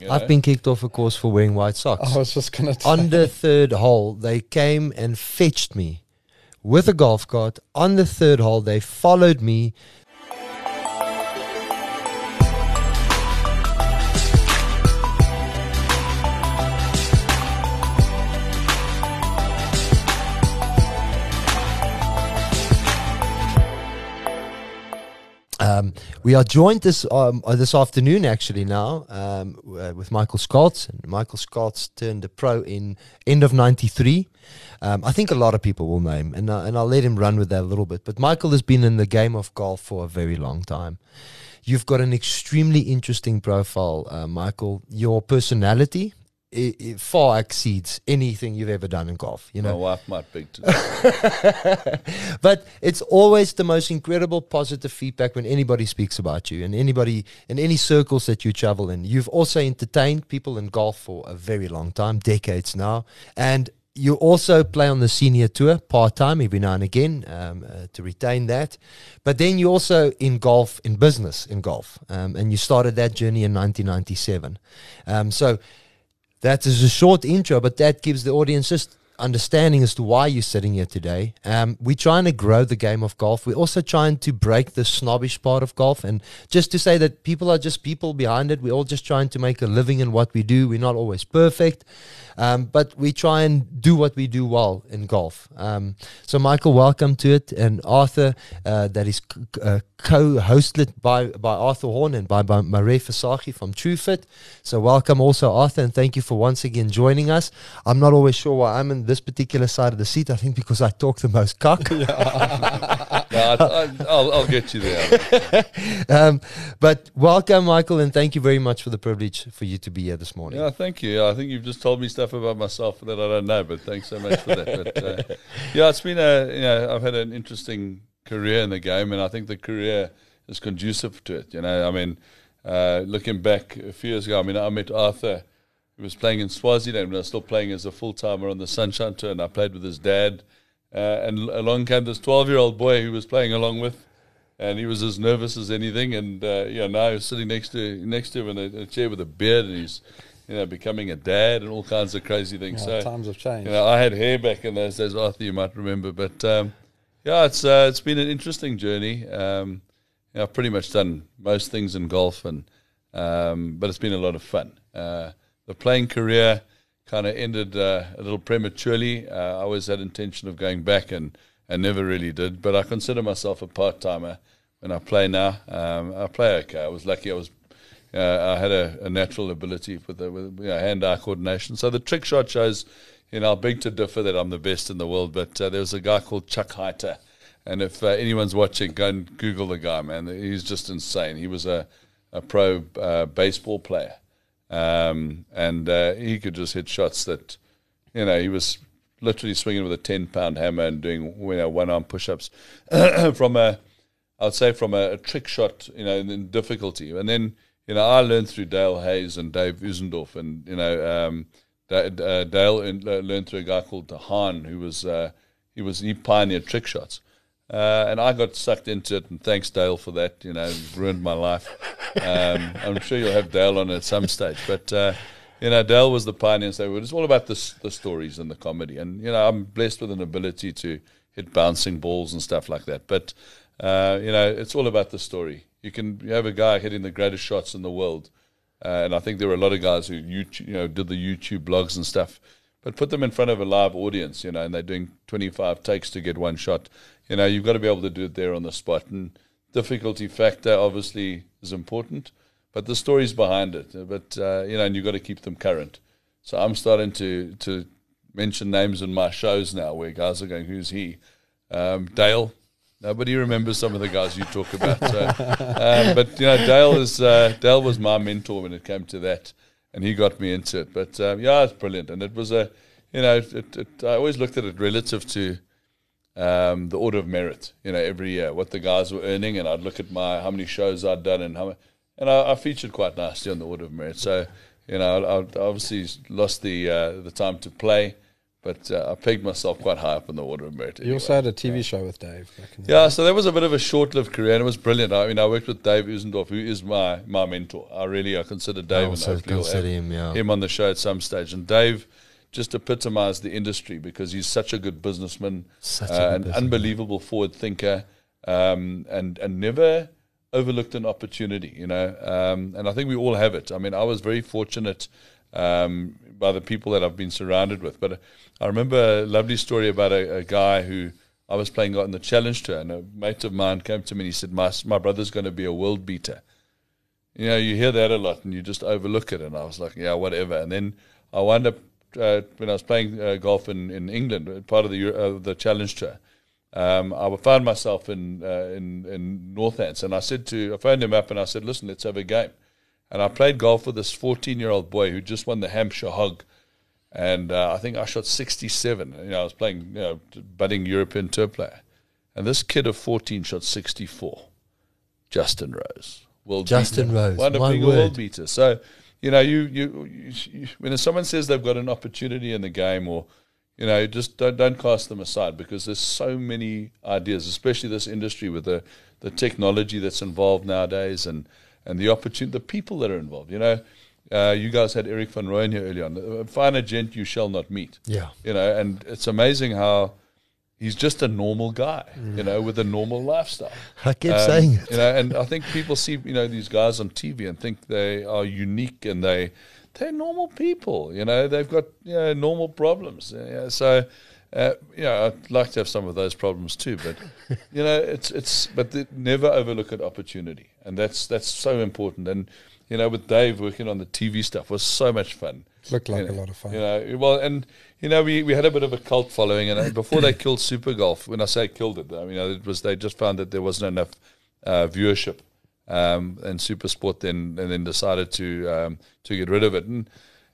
You know? I've been kicked off a course for wearing white socks. I was just going to On the third hole, they came and fetched me with a golf cart. On the third hole, they followed me. We are joined this afternoon, actually, now with Michael Scalz. And Michael Scalz turned a pro in end of '93. I think a lot of people will know him, and I'll let him run with that a little bit. But Michael has been in the game of golf for a very long time. You've got an extremely interesting profile, Michael. Your personality it far exceeds anything you've ever done in golf. You know, my wife might beg to. But it's always the most incredible positive feedback when anybody speaks about you, and anybody in any circles that you travel in. You've also entertained people in golf for a very long time, decades now, and you also play on the senior tour part-time every now and again to retain that. But then you also in golf, in business in golf, and you started that journey in 1997. So that is a short intro, but that gives the audience just understanding as to why you're sitting here today. We're trying to grow the game of golf. We're also trying to break the snobbish part of golf, and just to say that people are just people behind it. We're all just trying to make a living in what we do. We're not always perfect, but we try and do what we do well in golf. So Michael, welcome to it. And Arthur, that is co-hosted by Arthur Horn and by Mare Fasaki from TrueFit. So welcome also, Arthur, and thank you for once again joining us. I'm not always sure why I'm in this particular side of the seat. I think because I talk the most cock. I'll get you there. But welcome, Michael, and thank you very much for the privilege for you to be here this morning. Yeah, thank you. I think you've just told me stuff about myself that I don't know, but thanks so much for that. But yeah, it's been I've had an interesting career in the game, and I think the career is conducive to it. You know, I mean, looking back a few years ago, I mean, I met Arthur, who was playing in Swaziland when I was still playing as a full-timer on the Sunshine Tour, and I played with his dad. And along came this 12-year-old boy who was playing along with, and he was as nervous as anything. And now he's sitting next to him in a chair with a beard, and he's becoming a dad and all kinds of crazy things. Yeah, so times have changed. I had hair back in those days, Arthur, you might remember. But it's been an interesting journey. I've pretty much done most things in golf, and but it's been a lot of fun. The playing career kind of ended a little prematurely. I always had intention of going back and never really did. But I consider myself a part-timer when I play now. I play okay. I was lucky. I had a natural ability with hand-eye coordination. So the trick shot shows, I beg to differ that I'm the best in the world. But there was a guy called Chuck Heiter. And if anyone's watching, go and Google the guy, man. He's just insane. He was a pro baseball player. And he could just hit shots that, he was literally swinging with a 10-pound hammer and doing one-arm push-ups from a trick shot, in difficulty. And then, I learned through Dale Hayes and Dave Usendorf, and Dale learned through a guy called Hahn, he pioneered trick shots. And I got sucked into it, and thanks Dale for that. Ruined my life. I'm sure you'll have Dale on at some stage, but Dale was the pioneer. So it's all about the stories and the comedy. And I'm blessed with an ability to hit bouncing balls and stuff like that. But it's all about the story. You have a guy hitting the greatest shots in the world, and I think there were a lot of guys who did the YouTube blogs and stuff. But put them in front of a live audience, and they're doing 25 takes to get one shot. You've got to be able to do it there on the spot. And difficulty factor obviously is important, but the stories behind it. But and you've got to keep them current. So I'm starting to mention names in my shows now where guys are going, "Who's he?" Dale. Nobody remembers some of the guys you talk about. So, but Dale was my mentor when it came to that, and he got me into it. But it's brilliant, and it was I always looked at it relative to the order of merit. Every year what the guys were earning, and I'd look at how many shows I'd done, and I featured quite nicely on the order of merit. So I obviously lost the time to play, But I pegged myself quite high up in the water of merit. You also had a TV show with Dave back in the Yeah, day. so that was a bit of a short-lived career, and it was brilliant. I mean, I worked with Dave Usendorf, who is my mentor. I consider Dave, I and also hopefully we'll consider have him, yeah. him on the show at some stage. And Dave just epitomized the industry because he's such a good businessman, Such a good an businessman. unbelievable forward thinker, and never overlooked an opportunity, you know. And I think we all have it. I mean, I was very fortunate by the people that I've been surrounded with. But I remember a lovely story about a guy who I was playing on the Challenge Tour, and a mate of mine came to me and he said, my brother's going to be a world beater. You know, you hear that a lot and you just overlook it. And I was like, yeah, whatever. And then I wound up, when I was playing golf in England, part of the Challenge Tour, I found myself in Northants, and I phoned him up and I said, listen, let's have a game. And I played golf with this 14-year-old boy who just won the Hampshire Hog. And I think I shot 67. You know, I was playing, budding European tour player. And this kid of 14 shot 64. Justin Rose. Justin beater. Rose, Won a my big word. world beater. So, you know, you when someone says they've got an opportunity in the game, or, you know, just don't cast them aside, because there's so many ideas, especially this industry with the technology that's involved nowadays, and the opportunity, the people that are involved. You know, you guys had Eric van Rooyen here earlier on. A finer gent you shall not meet. Yeah. You know, and it's amazing how he's just a normal guy, you know, with a normal lifestyle. I kept saying it. You know, and I think people see, you know, these guys on TV and think they are unique, and they're normal people. You know, they've got, you know, normal problems. So, you know, I'd like to have some of those problems too. But, you know, but never overlook an opportunity, and that's so important. And, you know, with Dave working on the TV stuff was so much fun. Looked like a lot of fun. You know, well, and you know, we had a bit of a cult following, and before they killed Super Golf, when I say killed it, I mean it was they just found that there wasn't enough viewership and Super Sport, and then decided to get rid of it, and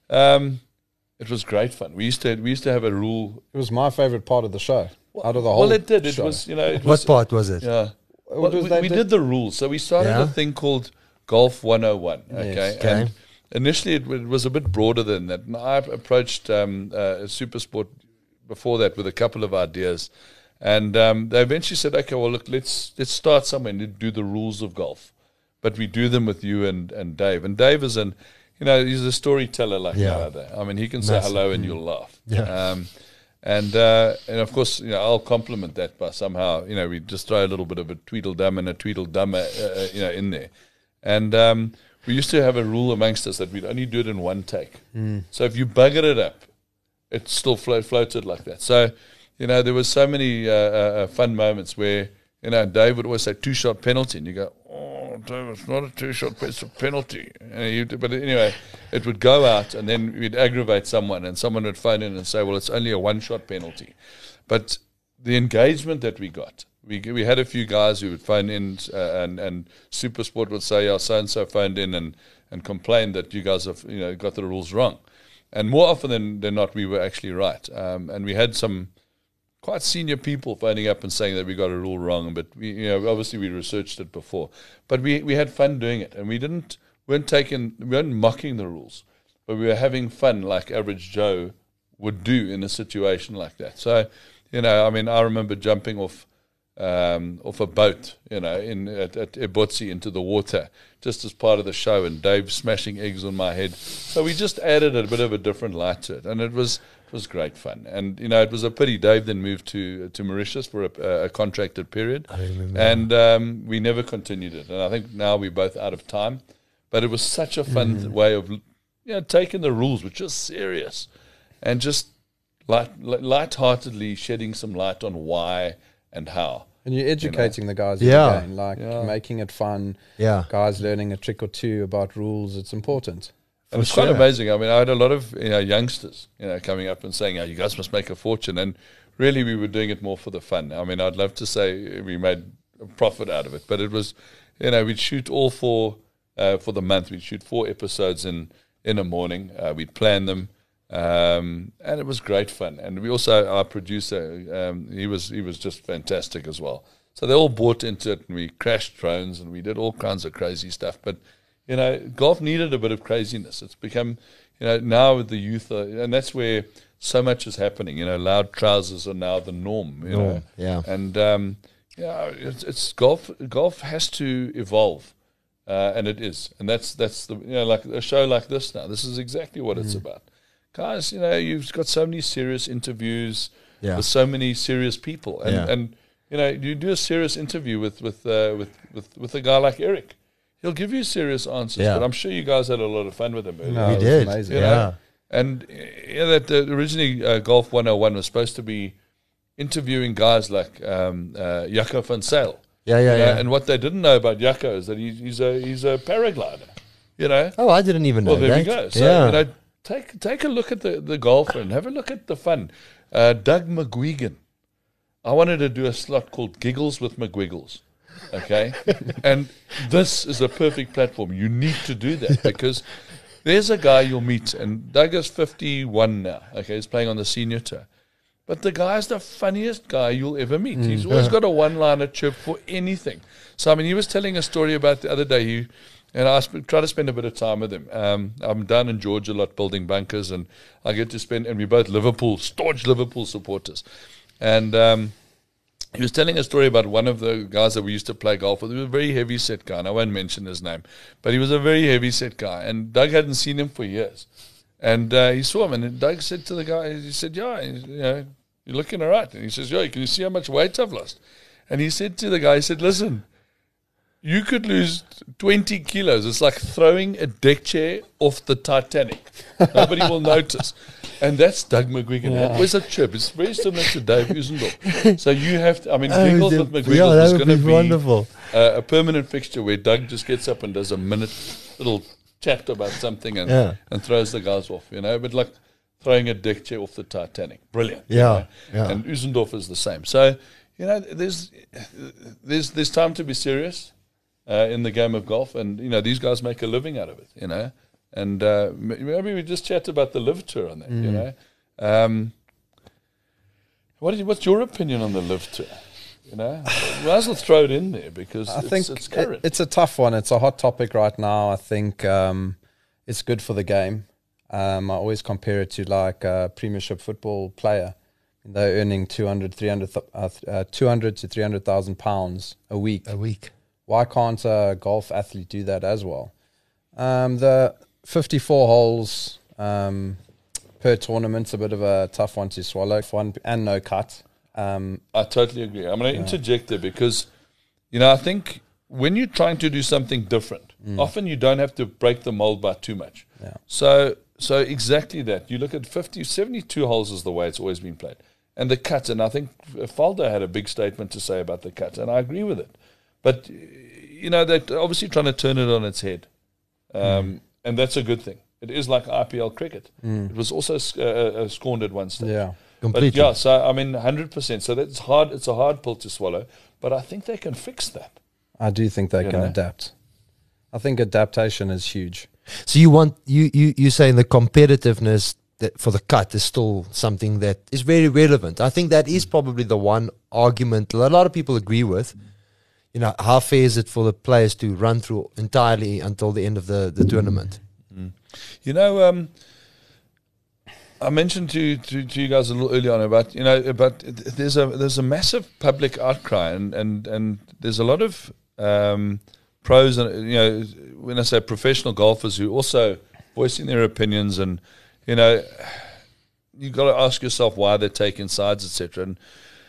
it was great fun. We used to have a rule. It was my favorite part of the show. Out of the whole Well, it did. It show. was, you know, What part was it? Yeah. What Well, was that we bit? did the rules. So we started Yeah. a thing called Golf 101. Okay. Yes. Okay. And initially it was a bit broader than that. And I approached Supersport before that with a couple of ideas. And they eventually said, okay, well, look, let's start somewhere and do the rules of golf. But we do them with you and Dave. And Dave is he's a storyteller like Yeah. no other. I mean, he can say hello and you'll laugh. Yeah. And of course, you know, I'll complement that by somehow, you know, we just throw a little bit of a Tweedledum and a Tweedledummer, you know, in there. And we used to have a rule amongst us that we'd only do it in one take. So if you buggered it up, it still floated like that. So, you know, there was so many fun moments where, you know, Dave would always say 2-shot penalty, and you go, oh, Dave, it's not a 2-shot, it's a penalty. But anyway, it would go out, and then we'd aggravate someone, and someone would phone in and say, well, it's only a 1-shot penalty. But the engagement that we got, we had a few guys who would phone in, and Supersport would say, yeah, so-and-so phoned in and complained that you guys have, you know, got the rules wrong. And more often than not, we were actually right. And we had some quite senior people phoning up and saying that we got a rule wrong, but obviously we researched it before. But we had fun doing it, and we weren't mocking the rules, but we were having fun like average Joe would do in a situation like that. So, you know, I mean, I remember jumping off a boat, you know, at Ebotsi into the water, just as part of the show, and Dave smashing eggs on my head. So we just added a bit of a different light to it, and it was great fun. And, you know, it was a pity Dave then moved to Mauritius for a contracted period. I remember. And we never continued it. And I think now we're both out of time. But it was such a fun way of, you know, taking the rules, which are serious, and just lightheartedly shedding some light on why and how. And you're educating the guys Yeah. again, like making it fun. Yeah. Guys learning a trick or two about rules. It's important. And it's quite amazing. I mean, I had a lot of youngsters, you know, coming up and saying, "Oh, you guys must make a fortune." And really, we were doing it more for the fun. I mean, I'd love to say we made a profit out of it, but it was, you know, we'd shoot all four for the month. We'd shoot 4 episodes in a morning. We'd plan them, and it was great fun. And we also, our producer, he was just fantastic as well. So they all bought into it, and we crashed drones, and we did all kinds of crazy stuff. But you know, golf needed a bit of craziness. It's become, you know, now with the youth, and that's where so much is happening. Loud trousers are now the norm. You know, Yeah. and it's golf. Golf has to evolve, and it is. And that's the like a show like this now. This is exactly what it's about, guys. You've got so many serious interviews with so many serious people, and you do a serious interview with a guy like Eric. He'll give you serious answers, but I'm sure you guys had a lot of fun with him earlier. No, We it was did. amazing. Yeah. And that originally Golf 101 was supposed to be interviewing guys like Jaco van Zyl. Yeah. And what they didn't know about Jaco is that he's a paraglider. Oh, I didn't even know Well, there we that. go. So take a look at the golfer and have a look at the fun. Doug McGuigan. I wanted to do a slot called Giggles with McGwiggles. Okay, and this is a perfect platform. You need to do that because there's a guy you'll meet, and Doug is 51 now. Okay, he's playing on the senior tour, but the guy's the funniest guy you'll ever meet. He's always got a one-liner chirp for anything. So he was telling a story about the other day. And I try to spend a bit of time with him. I'm down in Georgia a lot building bunkers, and I get to spend. And we're both staunch Liverpool supporters, and. He was telling a story about one of the guys that we used to play golf with. He was a very heavy-set guy, and I won't mention his name, but he was a very heavy-set guy, and Doug hadn't seen him for years. And he saw him, and Doug said to the guy, he said, you're looking all right. And he says, can you see how much weight I've lost? And he said to the guy, he said, listen, you could lose 20 kilos. It's like throwing a deck chair off the Titanic. Nobody will notice. And that's Doug McGuigan. Where's a chip? It's very similar to Dave Usendorf. So you have to, Giggles with McGuigan is going to be wonderful. A permanent fixture where Doug just gets up and does a minute little chat about something and throws the guys off, but like throwing a deck chair off the Titanic. Brilliant. Yeah. And Usendorf is the same. So, there's time to be serious in the game of golf, and these guys make a living out of it, and maybe we just chat about the Live Tour on that, what's your opinion on the Live Tour? Might as well throw it in there because I think it's current. it's a tough one. It's a hot topic right now. I think it's good for the game. I always compare it to like a Premiership football player. They're earning 200 to 300,000 pounds a week. Why can't a golf athlete do that as well? The 54 holes per tournament's a bit of a tough one to swallow. Fun and no cut. I totally agree. I'm going to interject there because, I think when you're trying to do something different, often you don't have to break the mold by too much. Yeah. So exactly that. You look at 72 holes is the way it's always been played. And the cut, and I think Faldo had a big statement to say about the cut, and I agree with it. But, they're obviously trying to turn it on its head. And that's a good thing. It is like IPL cricket. It was also scorned at one stage. Yeah. Completely. But 100%. So that's hard. It's a hard pill to swallow. But I think they can fix that. I do think they can adapt. I think adaptation is huge. So you saying the competitiveness that for the cut is still something that is very relevant. I think that is probably the one argument that a lot of people agree with. How fair is it for the players to run through entirely until the end of the tournament? I mentioned to you guys a little earlier on about there's a massive public outcry and there's a lot of pros and when I say professional golfers who also voicing their opinions and you've got to ask yourself why they're taking sides, etc. And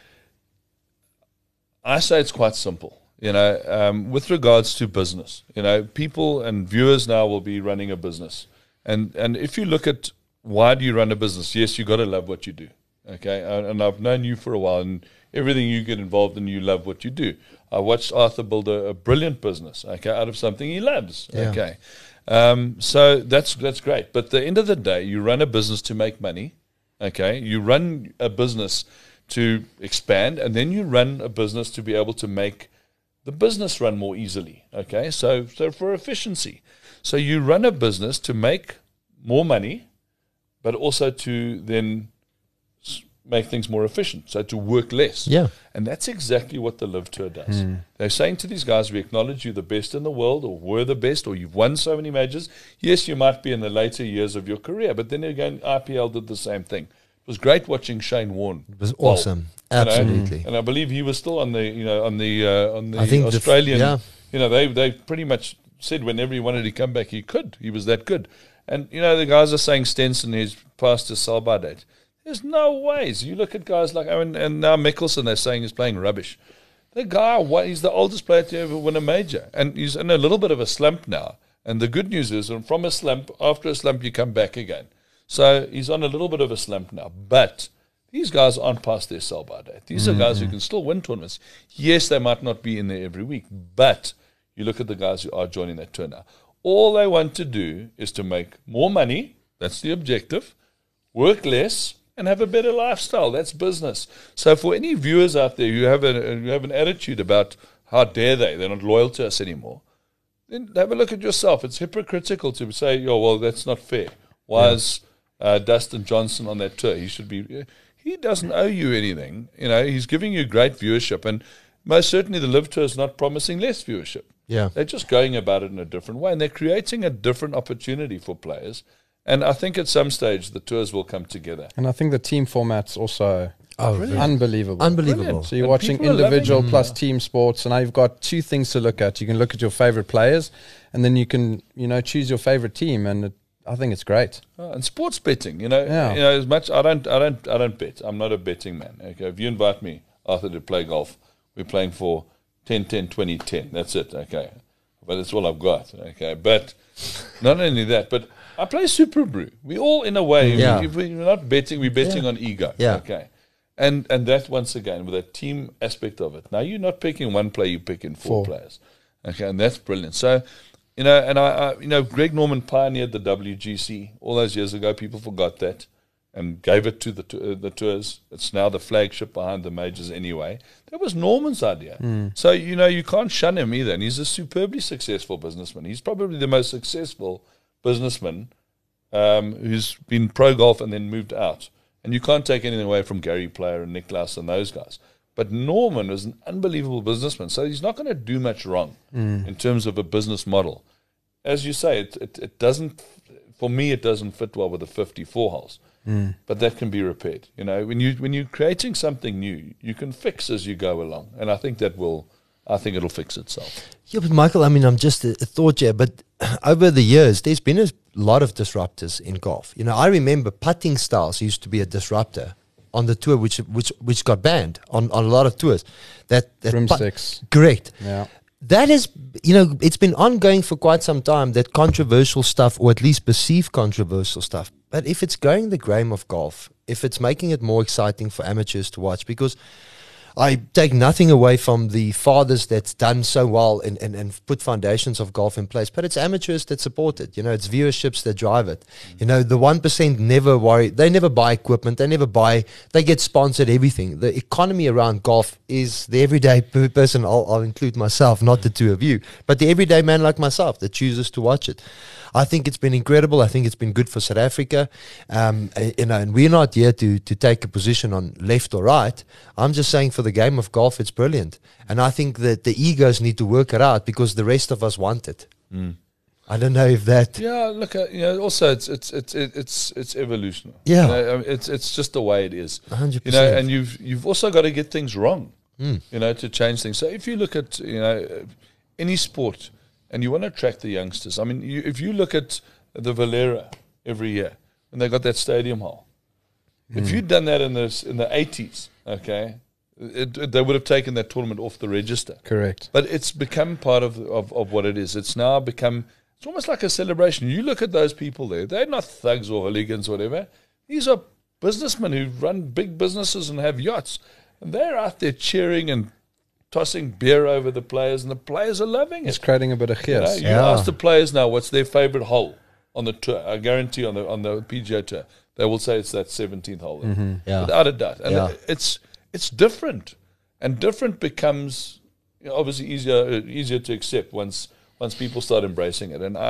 I say it's quite simple. With regards to business, people and viewers now will be running a business. And if you look at why do you run a business, yes, you got to love what you do. Okay. And I've known you for a while and everything you get involved in, you love what you do. I watched Arthur build a brilliant business, okay, out of something he loves. Yeah. Okay. So that's great. But at the end of the day, you run a business to make money. Okay. You run a business to expand, and then you run a business to be able to make the business run more easily. Okay, so for efficiency. So you run a business to make more money, but also to then make things more efficient, so to work less. Yeah. And that's exactly what the Live Tour does. They're saying to these guys, we acknowledge you're the best in the world, or were the best, or you've won so many majors. Yes, you might be in the later years of your career, but then again, IPL did the same thing. It was great watching Shane Warne. It was bowl, awesome. you know, Absolutely. and I believe he was still on the I think Australian. yeah. You know, they pretty much said whenever he wanted to come back, he could. He was that good. And you know, the guys are saying Stenson is past his sell-by date. There's no ways. You look at guys like Owen and now Mickelson. They're saying he's playing rubbish. The guy, he's the oldest player to ever win a major, and he's in a little bit of a slump now. And the good news is, from a slump, after a slump, you come back again. So he's on a little bit of a slump now. But these guys aren't past their sell-by date. These are guys who can still win tournaments. Yes, they might not be in there every week, but you look at the guys who are joining that tour now. All they want to do is to make more money. That's the objective. Work less and have a better lifestyle. That's business. So for any viewers out there who have an attitude about how dare they're not loyal to us anymore, then have a look at yourself. It's hypocritical to say, oh, well, that's not fair. Why is Dustin Johnson on that tour? He should be. He doesn't owe you anything. You know, he's giving you great viewership, and most certainly the Live Tour is not promising less viewership. Yeah. They're just going about it in a different way, and they're creating a different opportunity for players. And I think at some stage the tours will come together. And I think the team format's also unbelievable. Unbelievable. Brilliant. So you're And watching people are loving individual it. plus team sports, and now you've got two things to look at. You can look at your favorite players, and then you can, choose your favorite team, and I think it's great. And sports betting, you know, Yeah. as much I don't bet. I'm not a betting man. Okay, if you invite me, Arthur, to play golf, we're playing for 10-10, 20-10. That's it. Okay, but that's all I've got. Okay, but not only that, but I play Super Brew. We all, in a way, Yeah. we're not betting. We're betting on ego. Yeah. Okay, and that once again with a team aspect of it. Now you're not picking one player, you're picking four players. Okay, and that's brilliant. So. And I Greg Norman pioneered the WGC all those years ago. People forgot that and gave it to the tours. It's now the flagship behind the majors anyway. That was Norman's idea. So, you can't shun him either. And he's a superbly successful businessman. He's probably the most successful businessman who's been pro golf and then moved out. And you can't take anything away from Gary Player and Nicklaus and those guys. But Norman is an unbelievable businessman, so he's not going to do much wrong in terms of a business model. As you say, it doesn't. For me, it doesn't fit well with the 54 holes, but that can be repaired. When you're creating something new, you can fix as you go along, and I think it'll fix itself. Yeah, but Michael, I'm just a thought here, but over the years, there's been a lot of disruptors in golf. I remember putting styles used to be a disruptor on the tour, which got banned on a lot of tours. That Broomsticks. Correct. Yeah. That is, it's been ongoing for quite some time, that controversial stuff, or at least perceived controversial stuff. But if it's growing the game of golf, if it's making it more exciting for amateurs to watch, because I take nothing away from the fathers that's done so well and put foundations of golf in place, but it's amateurs that support it. It's viewerships that drive it. The 1% never worry. They never buy equipment. They get sponsored everything. The economy around golf is the everyday person. I'll include myself, not the two of you, but the everyday man like myself that chooses to watch it. I think it's been incredible. I think it's been good for South Africa. And we're not here to take a position on left or right. I'm just saying for the game of golf, it's brilliant. And I think that the egos need to work it out because the rest of us want it. I don't know if that. Yeah, look, also it's evolutionary. Yeah. It's just the way it is. 100%. And you've also got to get things wrong. To change things. So if you look at any sport, and you want to attract the youngsters. I mean, if you look at the Valera every year, and they got that stadium hole. If you'd done that in the 80s, okay, they would have taken that tournament off the register. Correct. But it's become part of what it is. It's now become, it's almost like a celebration. You look at those people there, they're not thugs or hooligans or whatever. These are businessmen who run big businesses and have yachts. And they're out there cheering and tossing beer over the players, and the players are loving it. It's creating a bit of chaos. You ask the players now what's their favorite hole on the tour. I guarantee on the PGA Tour, they will say it's that 17th hole, without a doubt. And it's different, and different becomes obviously easier to accept once people start embracing it. And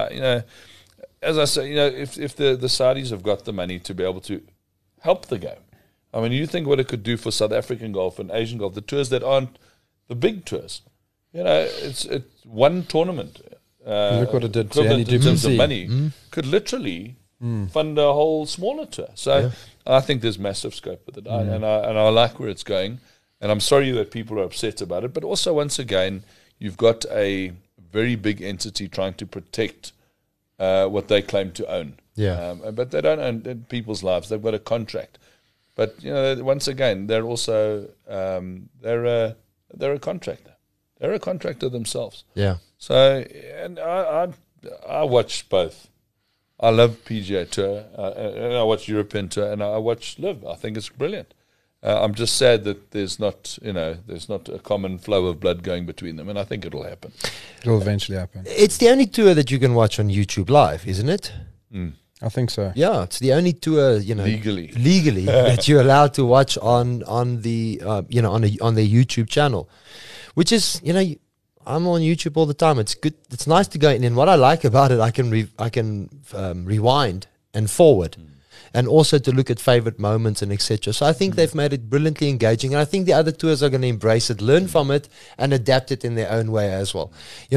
as I say, if the Saudis have got the money to be able to help the game, I mean, you think what it could do for South African golf and Asian golf, the tours that aren't the big tours. It's one tournament. Look what it did to equivalent Andy in terms of Duplantis. money could literally fund a whole smaller tour. So I think there's massive scope with it, and I like where it's going. And I'm sorry that people are upset about it, but also once again, you've got a very big entity trying to protect what they claim to own. Yeah. But they don't own people's lives. They've got a contract. But once again, they're also they're a contractor. They're a contractor themselves. Yeah. So, and I watch both. I love PGA Tour, and I watch European Tour, and I watch Live. I think it's brilliant. I'm just sad that there's not a common flow of blood going between them, and I think it'll happen. It'll eventually happen. It's the only tour that you can watch on YouTube Live, isn't it? I think so. Yeah, it's the only tour, Legally. that you're allowed to watch on the on their YouTube channel, which is I'm on YouTube all the time. It's good. It's nice to go in, and what I like about it, I can rewind and forward, and also to look at favorite moments and etc. So I think they've made it brilliantly engaging, and I think the other tours are going to embrace it, learn from it, and adapt it in their own way as well.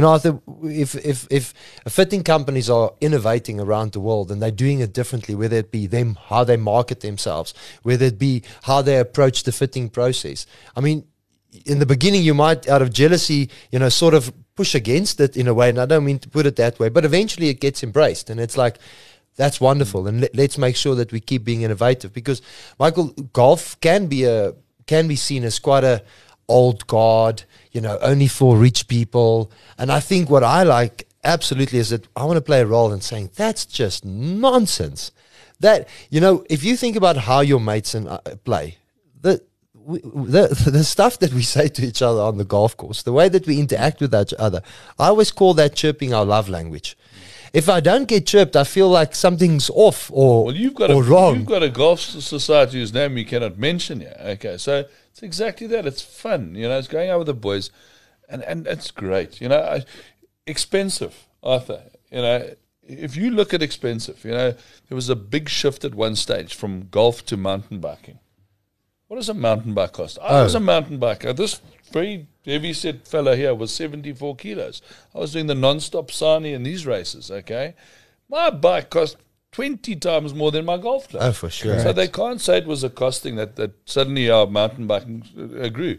If fitting companies are innovating around the world and they're doing it differently, whether it be them, how they market themselves, whether it be how they approach the fitting process. I mean, in the beginning, you might, out of jealousy, sort of push against it in a way, and I don't mean to put it that way, but eventually it gets embraced, and it's like, that's wonderful, and let's make sure that we keep being innovative, because, Michael, golf can be seen as quite a old guard, only for rich people, and I think what I like absolutely is that I want to play a role in saying that's just nonsense. That, if you think about how your mates and play, the stuff that we say to each other on the golf course, the way that we interact with each other, I always call that chirping our love language. If I don't get chirped, I feel like something's off or wrong. You've got a golf society whose name you cannot mention here. Okay, so it's exactly that. It's fun. It's going out with the boys, and it's great. Expensive, Arthur. If you look at expensive, there was a big shift at one stage from golf to mountain biking. What does a mountain bike cost? I was a mountain biker. This very heavy-set fella here was 74 kilos. I was doing the non-stop Sani in these races, okay? My bike cost 20 times more than my golf club. Oh, for sure. So they can't say it was a costing that suddenly our mountain biking grew.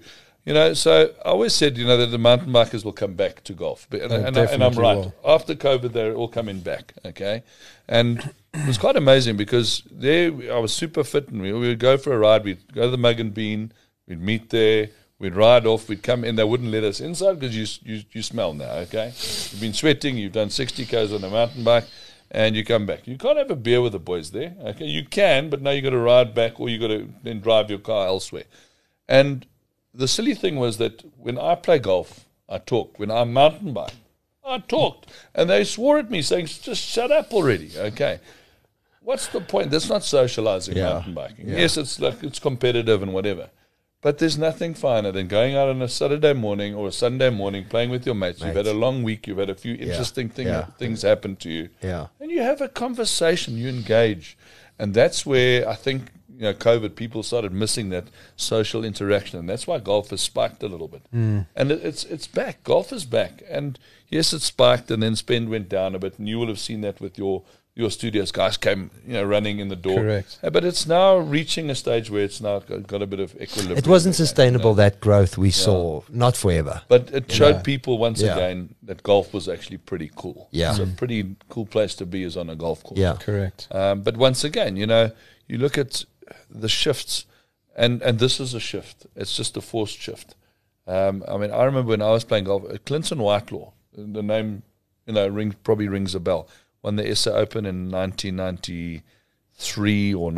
So I always said, that the mountain bikers will come back to golf. And I'm right. Will. After COVID, they're all coming back, okay? And it was quite amazing because there I was super fit, and we would go for a ride. We'd go to the Mug and Bean. We'd meet there. We'd ride off. We'd come in. They wouldn't let us inside because you smell now, okay? You've been sweating. You've done 60 Ks on a mountain bike, and you come back. You can't have a beer with the boys there, okay? You can, but now you've got to ride back, or you've got to then drive your car elsewhere. And the silly thing was that when I play golf, I talk. When I mountain bike, I talked. And they swore at me saying, just shut up already, okay? What's the point? That's not socializing mountain biking. Yeah. Yes, it's competitive and whatever. But there's nothing finer than going out on a Saturday morning or a Sunday morning playing with your mates. You've had a long week. You've had a few interesting things happen to you. Yeah. And you have a conversation. You engage. And that's where I think, COVID, people started missing that social interaction. And that's why golf has spiked a little bit. And it's back. Golf is back. And yes, it spiked, and then spend went down a bit. And you will have seen that with your studios. Guys came, running in the door. Correct. But it's now reaching a stage where it's now got a bit of equilibrium. It wasn't sustainable, that growth we saw, not forever. But it showed people once again that golf was actually pretty cool. Yeah. It's a pretty cool place to be is on a golf course. Yeah. Correct. But once again, you look at the shifts, and this is a shift. It's just a forced shift. I remember when I was playing golf, Clinton Whitelaw, the name, probably rings a bell. Won the SA Open in 1993 or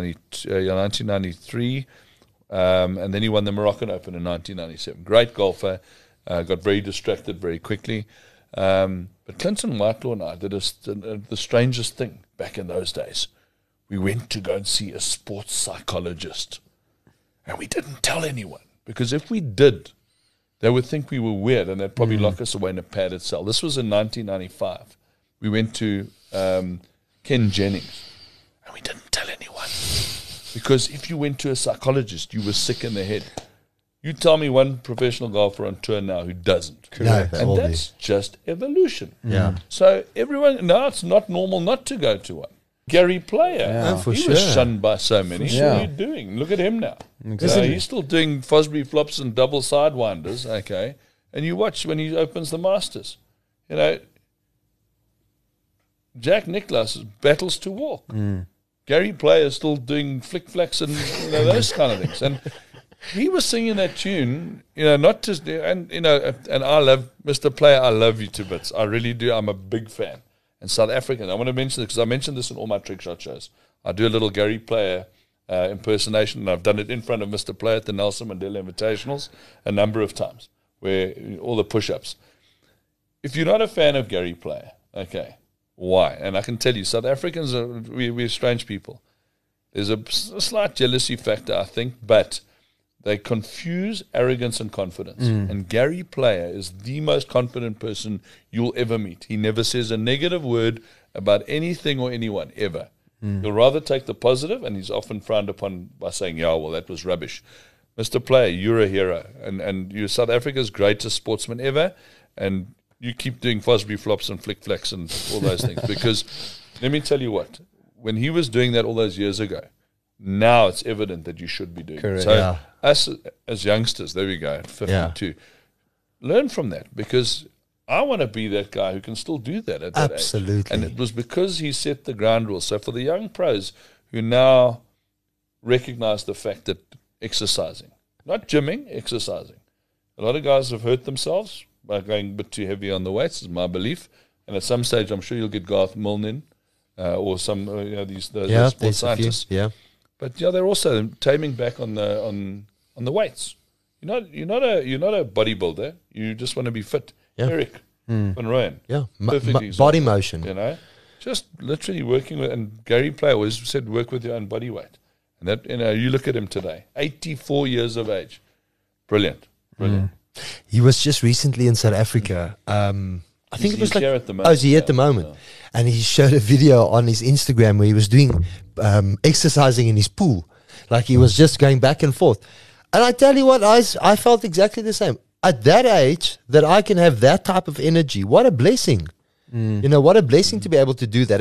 1993, and then he won the Moroccan Open in 1997. Great golfer, got very distracted very quickly. But Clinton Whitelaw and I did the strangest thing back in those days. We went to go and see a sports psychologist, and we didn't tell anyone, because if we did, they would think we were weird, and they'd probably lock us away in a padded cell. This was in 1995. We went to Ken Jennings, and we didn't tell anyone. Because if you went to a psychologist, you were sick in the head. You tell me one professional golfer on tour now who doesn't. Correct. No, and that's just evolution. Yeah. So everyone, now it's not normal not to go to one. Gary Player. Yeah. Oh, for he sure. was shunned by so many. What sure. are you doing? Look at him now. Exactly. He's still doing Fosbury flops and double sidewinders, okay? And you watch when he opens the Masters. You know, Jack Nicklaus battles to walk. Gary Player is still doing flick flacks and those kind of things. And he was singing that tune, not just, and I love Mr. Player, I love you to bits. I really do. I'm a big fan. And South African, I want to mention this because I mentioned this in all my trick shot shows. I do a little Gary Player impersonation, and I've done it in front of Mr. Player at the Nelson Mandela Invitationals a number of times, where all the push-ups. If you're not a fan of Gary Player, okay, why? And I can tell you, South Africans, we're strange people. There's a slight jealousy factor, I think, but they confuse arrogance and confidence. And Gary Player is the most confident person you'll ever meet. He never says a negative word about anything or anyone, ever. He'll rather take the positive, and he's often frowned upon by saying, yeah, well, that was rubbish. Mr. Player, you're a hero, and you're South Africa's greatest sportsman ever, and you keep doing Fosbury flops and flick flacks and all those things. Because let me tell you what, when he was doing that all those years ago, now it's evident that you should be doing Correct. it. So Yeah. us as youngsters, there we go, at 52, learn from that, because I want to be that guy who can still do that at that age. Absolutely. And it was because he set the ground rules. So for the young pros who now recognize the fact that exercising, not gymming, exercising. A lot of guys have hurt themselves by going a bit too heavy on the weights, is my belief. And at some stage, I'm sure you'll get Garth Milne or some those sports there's a few. scientists. Yeah. But they're also taming back on the weights. You're not a bodybuilder. You just want to be fit. Yeah. Eric Van Rooyen. Yeah. Perfect example. Body motion. Just literally working with. And Gary Player always said, work with your own body weight. And that you look at him today, 84 years of age, brilliant. He was just recently in South Africa. I think it was He's like, here at the moment. oh, is he at the moment? Yeah. And he showed a video on his Instagram where he was doing exercising in his pool. Like he was just going back and forth. And I tell you what, I felt exactly the same. At that age, that I can have that type of energy, what a blessing. What a blessing to be able to do that.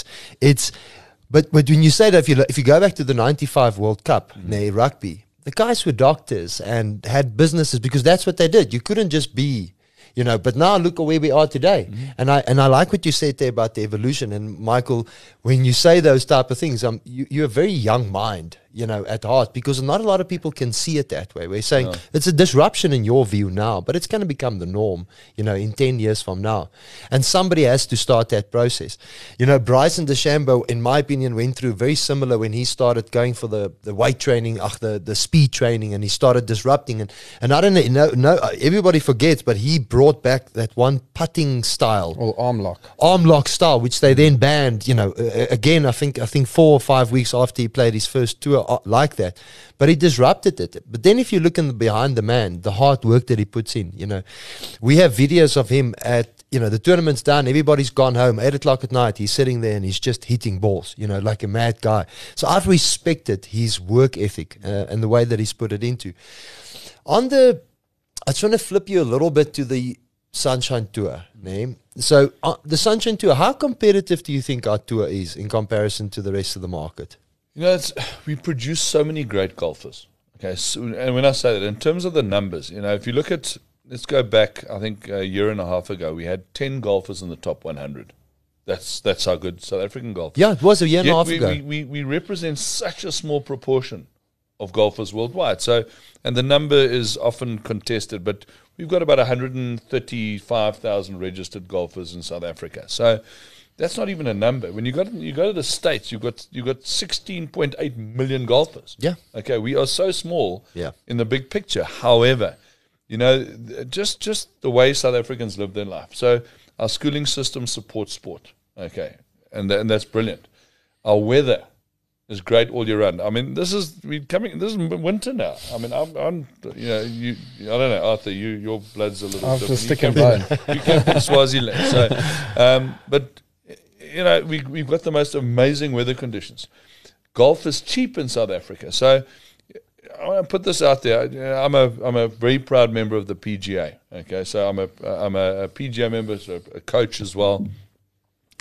But when you say that, if you go back to the 95 World Cup, rugby, the guys were doctors and had businesses because that's what they did. You couldn't just be, but now look at where we are today. And I like what you said there about the evolution. And Michael, when you say those type of things, you're a very young mind, at heart, because not a lot of people can see it that way. We're saying it's a disruption in your view now, but it's going to become the norm, in 10 years from now. And somebody has to start that process. Bryson DeChambeau, in my opinion, went through very similar when he started going for the weight training, the speed training, and he started disrupting. And I don't know, everybody forgets, but he brought back that one putting style. Or arm lock Style, which they then banned, again, I think 4 or 5 weeks after he played his first tour like that. But he disrupted it. But then if you look behind the man, the hard work that he puts in, we have videos of him at, the tournament's done, everybody's gone home, 8 o'clock at night, he's sitting there and he's just hitting balls, like a mad guy. So I've respected his work ethic and the way that he's put it into. I just want to flip you a little bit to the Sunshine Tour name. So the Sunshine Tour, how competitive do you think our tour is in comparison to the rest of the market? We produce so many great golfers. Okay, and when I say that, in terms of the numbers, if you look at, let's go back, I think a year and a half ago, we had 10 golfers in the top 100. That's how good South African golf. Yeah, it was a year and a half ago. We represent such a small proportion of golfers worldwide. So, and the number is often contested, but we've got about 135,000 registered golfers in South Africa. So that's not even a number. When you go to the States, you've got 16.8 million golfers. Yeah. Okay, we are so small Yeah. in the big picture. However, just the way South Africans live their life. So our schooling system supports sport. Okay, and that's brilliant. Our weather is great all year round. I mean, this is winter now. I mean, I don't know, Arthur, your blood's a little I've different. just stick and bone. You came from Swaziland. So, but, we've got the most amazing weather conditions. Golf is cheap in South Africa. So I want to put this out there. I'm a very proud member of the PGA. Okay, so I'm a PGA member, so a coach as well.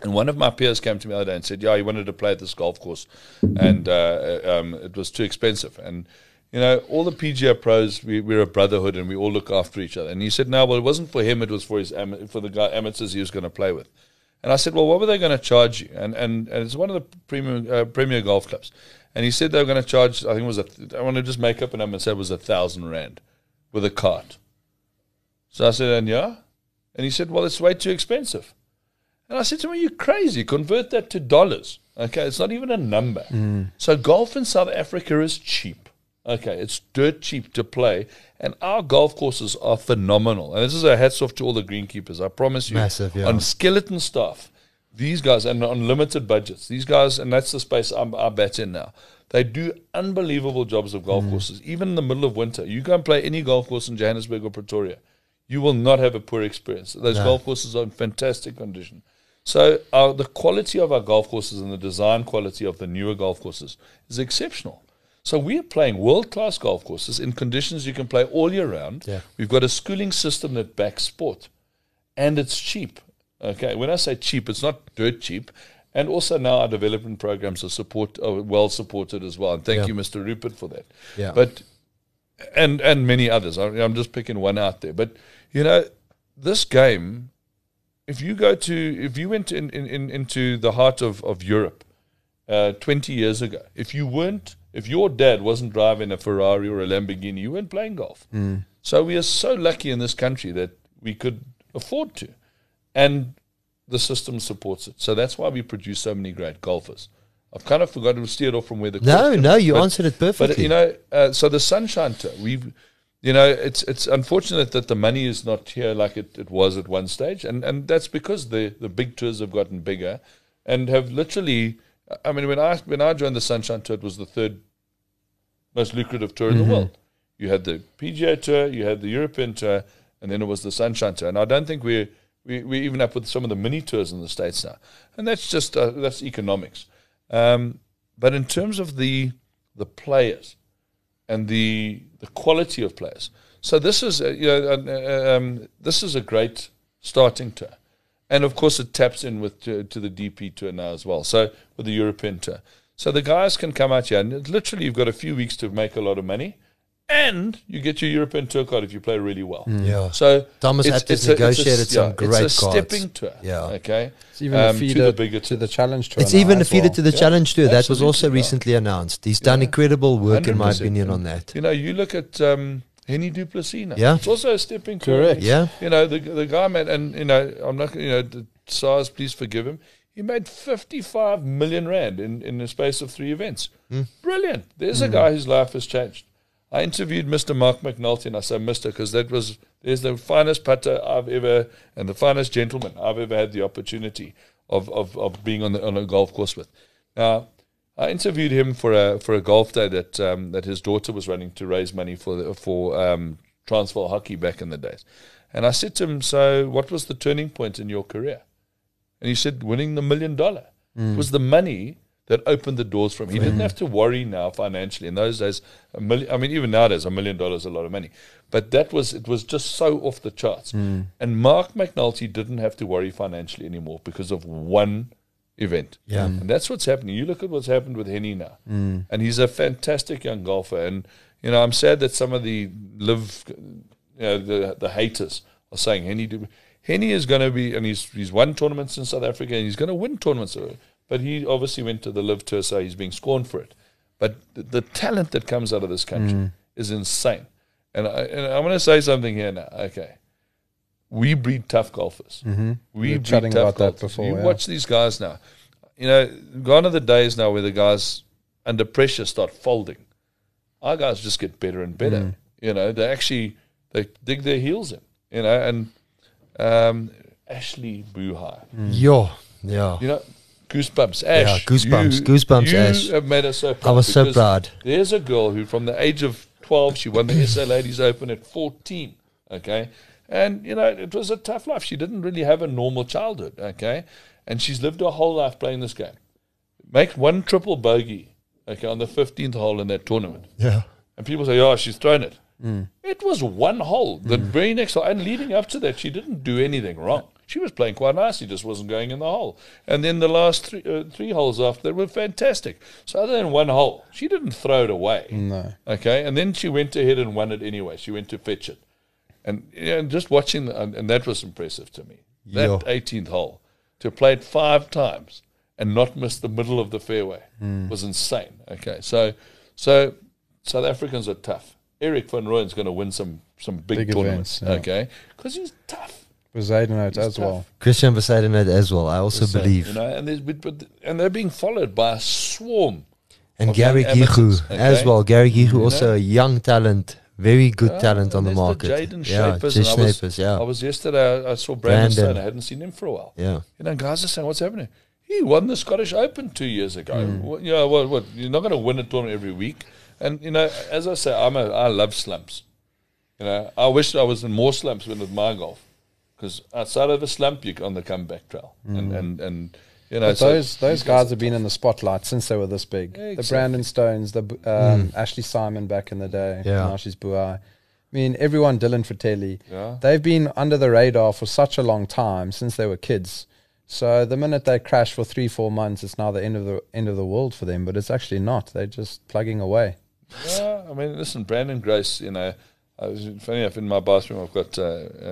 And one of my peers came to me the other day and said, yeah, he wanted to play at this golf course, and it was too expensive. And, you know, all the PGA pros, we're a brotherhood and we all look after each other. And he said, no, well, it wasn't for him, it was for the guy amateurs he was going to play with. And I said, well, what were they going to charge you? And it's one of the premier golf clubs. And he said they were going to charge, I think it was, I want to just make up a number and say it was 1,000 rand with a cart. So I said, and yeah? And he said, well, it's way too expensive. And I said to him, are you crazy? Convert that to dollars. Okay, it's not even a number. So golf in South Africa is cheap. Okay, it's dirt cheap to play. And our golf courses are phenomenal. And this is a hats off to all the greenkeepers. I promise you. Massive, yeah. On skeleton staff, these guys, and on limited budgets, these guys, and that's the space I bat in now, they do unbelievable jobs of golf courses. Even in the middle of winter, you go and play any golf course in Johannesburg or Pretoria, you will not have a poor experience. Those golf courses are in fantastic condition. So the quality of our golf courses and the design quality of the newer golf courses is exceptional. So we are playing world-class golf courses in conditions you can play all year round. Yeah. We've got a schooling system that backs sport, and it's cheap. Okay, when I say cheap, it's not dirt cheap. And also now our development programs are well supported as well. And thank you, Mr. Rupert, for that. Yeah. But and many others. I'm just picking one out there. But you know, this game, if you went into the heart of Europe 20 years ago, if your dad wasn't driving a Ferrari or a Lamborghini, you weren't playing golf. So we are so lucky in this country that we could afford to, and the system supports it. So that's why we produce so many great golfers. I've kind of forgotten to steer off from where the question was, you answered it perfectly. But you know, so the Sunshine Tour, it's unfortunate that the money is not here like it was at one stage, and that's because the big tours have gotten bigger and have literally. I mean, when I joined the Sunshine Tour, it was the third most lucrative tour in the world. You had the PGA Tour, you had the European Tour, and then it was the Sunshine Tour. And I don't think we're even up with some of the mini tours in the States now, and that's just that's economics. But in terms of the players and the quality of players, so this is this is a great starting tour. And, of course, it taps in to the DP Tour now as well, so with the European Tour. So the guys can come out here, and literally you've got a few weeks to make a lot of money, and you get your European Tour card if you play really well. Yeah. So Thomas Attis negotiated some great cards. It's a stepping tour. Yeah. Okay. It's even a feeder to the Challenge Tour. It's even a feeder to the Challenge Tour. That was absolutely, also recently announced. He's done incredible work, in my 100%. opinion, on that. You know, you look at Henny du Plessis now. Yeah. It's also a stepping tour. Correct. Yeah. You know, the guy made, and, you know, I'm not, you know, the SARS, please forgive him. He made 55 million rand in the space of 3 events. Brilliant. There's a guy whose life has changed. I interviewed Mr. Mark McNulty, and I say Mr. because there's the finest putter I've ever, and the finest gentleman I've ever had the opportunity of being on a golf course with. Now, I interviewed him for a golf day that his daughter was running to raise money for Transvaal hockey back in the days. And I said to him, so what was the turning point in your career? And he said, winning the $1 million. It was the money that opened the doors for him. He didn't have to worry now financially. In those days, even nowadays, $1 million is a lot of money. But it was just so off the charts. And Mark McNulty didn't have to worry financially anymore because of one event. Yeah. And that's what's happening. You look at what's happened with Henny now. And he's a fantastic young golfer. And, you know, I'm sad that some of the the haters are saying Henny is going to be, and he's won tournaments in South Africa, and he's going to win tournaments. But he obviously went to the Live Tour, so he's being scorned for it. But the talent that comes out of this country is insane. And I'm going to say something here now. Okay. We breed tough golfers. We breed chatting tough about that golfers. before. You watch these guys now. You know, gone are the days now where the guys under pressure start folding. Our guys just get better and better. You know, they dig their heels in. You know, and Ashley Buhai. Yeah. You know, goosebumps. Ash. Yeah, goosebumps, Ash. You have made us so proud. I was so because proud. There's a girl who, from the age of 12, she won the SA Ladies Open at 14. Okay. And, you know, it was a tough life. She didn't really have a normal childhood. Okay. And she's lived her whole life playing this game. Make one triple bogey, okay, on the 15th hole in that tournament. Yeah. And people say, oh, she's thrown it. It was one hole. The very next hole. And leading up to that, she didn't do anything wrong. She was playing quite nicely, just wasn't going in the hole. And then the last three holes after that were fantastic. So other than one hole, she didn't throw it away. No. Okay, and then she went ahead and won it anyway. She went to fetch it. And just watching, and that was impressive to me. That 18th hole, to play it 5 times and not miss the middle of the fairway was insane. Okay, so South Africans are tough. Eric van Rooyen's going to win some big tournaments, events, okay? Because he's tough. Bezuidenhout as tough. well. Christian Bezuidenhout as well, I also believe. You know, and they're being followed by a swarm. And of Gary young amateurs, Gichu as okay? well. Gary Gichu, also a young talent, very good talent on the there's market. Jaden Yeah, Shapers. Jay And Snapers, I yeah. was yesterday, I saw Brandon Brandon. Stone. I hadn't seen him for a while. Yeah. You know, guys are saying, what's happening? He won the Scottish Open 2 years ago. What, you know, what? You're not going to win a tournament every week. And, you know, as I say, I love slumps. You know, I wish I was in more slumps with my golf. Because outside of a slump, you're on the comeback trail. And you know, But those guys have been in the spotlight since they were this big. Yeah, The Brandon Stones, the Ashley Simon back in the day, Yeah. now she's Buai. I mean, everyone, Dylan Fratelli, Yeah. they've been under the radar for such a long time since they were kids. So the minute they crash for 3-4 months, it's now the end of the world for them. But it's actually not. They're just plugging away. Yeah, I mean, listen, Brandon Grace, you know, funny enough, in my bathroom I've got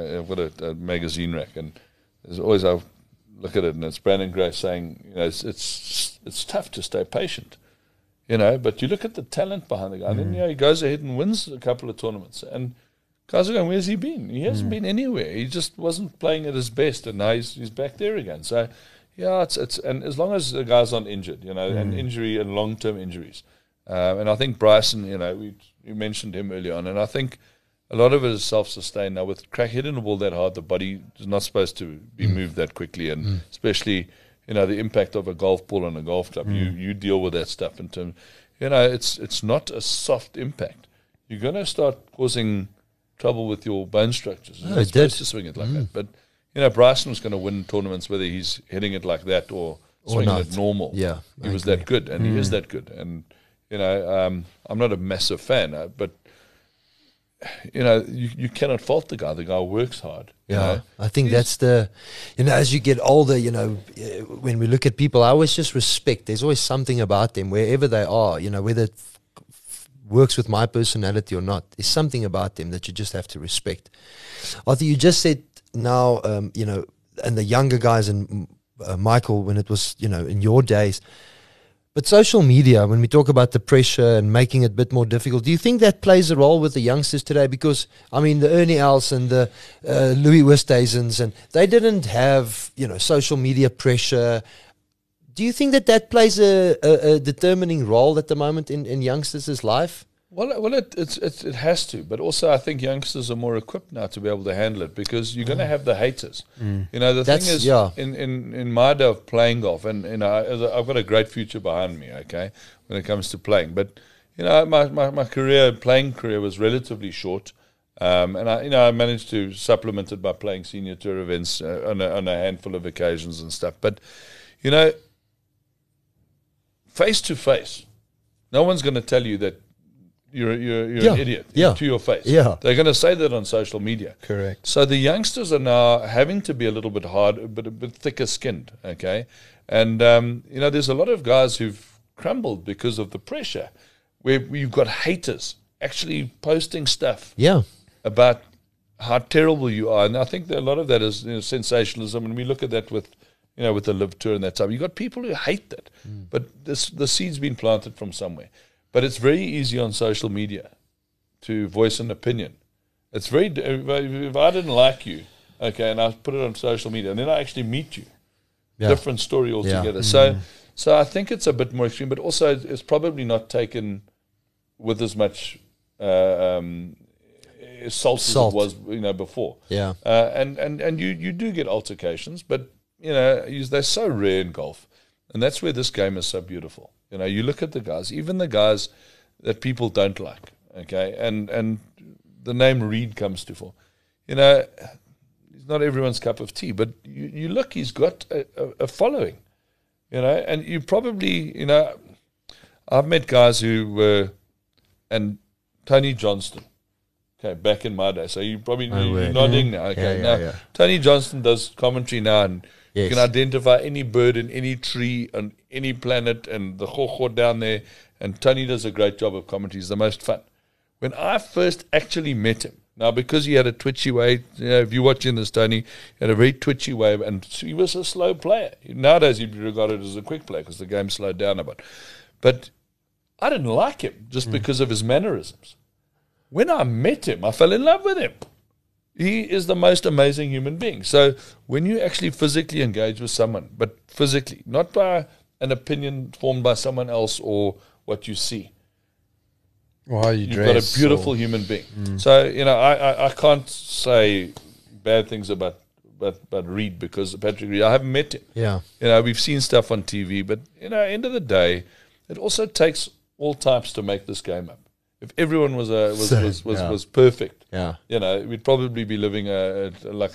a magazine rack, and there's always, I look at it, and it's Brandon Grace saying, you know, it's tough to stay patient, you know, but you look at the talent behind the guy, and then, you know, he goes ahead and wins a couple of tournaments, and guys are going, where's he been? He hasn't been anywhere. He just wasn't playing at his best, and now he's back there again. So, yeah, it's and as long as the guy's not injured, you know, and injury and long-term injuries. And I think Bryson, you know, we mentioned him earlier on, and I think a lot of it is self-sustained now. With hitting the ball that hard, the body is not supposed to be moved that quickly, and especially, you know, the impact of a golf ball on a golf club. You deal with that stuff in terms, you know, it's not a soft impact. You're going to start causing trouble with your bone structures. You're not supposed to swing it like that. But, you know, Bryson was going to win tournaments whether he's hitting it like that or swinging not. it normal. Yeah, he was that good, and he is that good. And, you know, I'm not a massive fan, but, you know, you cannot fault the guy. The guy works hard. You know? I think that's the, you know, as you get older, you know, when we look at people, I always just respect. There's always something about them, wherever they are, you know, whether it works with my personality or not. There's something about them that you just have to respect. Arthur, you just said now, you know, and the younger guys and Michael, when it was, you know, in your days. But social media, when we talk about the pressure and making it a bit more difficult, do you think that plays a role with the youngsters today? Because, I mean, the Ernie Els and the Louis Oosthuizens, and they didn't have, you know, social media pressure. Do you think that plays a determining role at the moment in youngsters' life? Well, it has to, but also I think youngsters are more equipped now to be able to handle it, because you're going to have the haters. You know, the thing is, in my day of playing golf, and, you know, I've got a great future behind me, okay, when it comes to playing. But, you know, my playing career was relatively short, and I managed to supplement it by playing senior tour events on a handful of occasions and stuff. But, you know, face to face, no one's going to tell you that you're an idiot to your face. Yeah. They're going to say that on social media. Correct. So the youngsters are now having to be a little bit hard, but a bit thicker skinned, okay? And, you know, there's a lot of guys who've crumbled because of the pressure, where you've got haters actually posting stuff about how terrible you are. And I think that a lot of that is, you know, sensationalism, and we look at that with, you know, with the Live Tour and that type. You've got people who hate that, but the seed's been planted from somewhere. But it's very easy on social media to voice an opinion. It's very, if I didn't like you, okay, and I put it on social media, and then I actually meet you, different story altogether. So I think it's a bit more extreme, but also it's probably not taken with as much salt as it was, you know, before. Yeah. And you do get altercations, but, you know, they're so rare in golf. And that's where this game is so beautiful. You know, you look at the guys, even the guys that people don't like, okay, and the name Reed comes to fore. You know, he's not everyone's cup of tea, but you look, he's got a following, you know, and you probably, you know, I've met guys who were, and Tony Johnston. Okay, back in my day. So you probably Oh, you're word. nodding now. Okay, Yeah, now yeah. Tony Johnston does commentary now, and you Yes. can identify any bird in any tree on any planet, and the ho down there. And Tony does a great job of commentary. He's the most fun. When I first actually met him, now because he had a twitchy way, if you're watching this, Tony, he had a very twitchy way, and he was a slow player. Nowadays he'd be regarded as a quick player because the game slowed down a bit. But I didn't like him just because of his mannerisms. When I met him, I fell in love with him. He is the most amazing human being. So when you actually physically engage with someone, but physically, not by an opinion formed by someone else or what you see, Or how you you've dress. got a beautiful human being. So, I can't say bad things about Reed because Patrick Reed, I haven't met him. Yeah. We've seen stuff on TV, but, end of the day, it also takes all types to make this game up. If everyone was perfect, Yeah. we'd probably be living a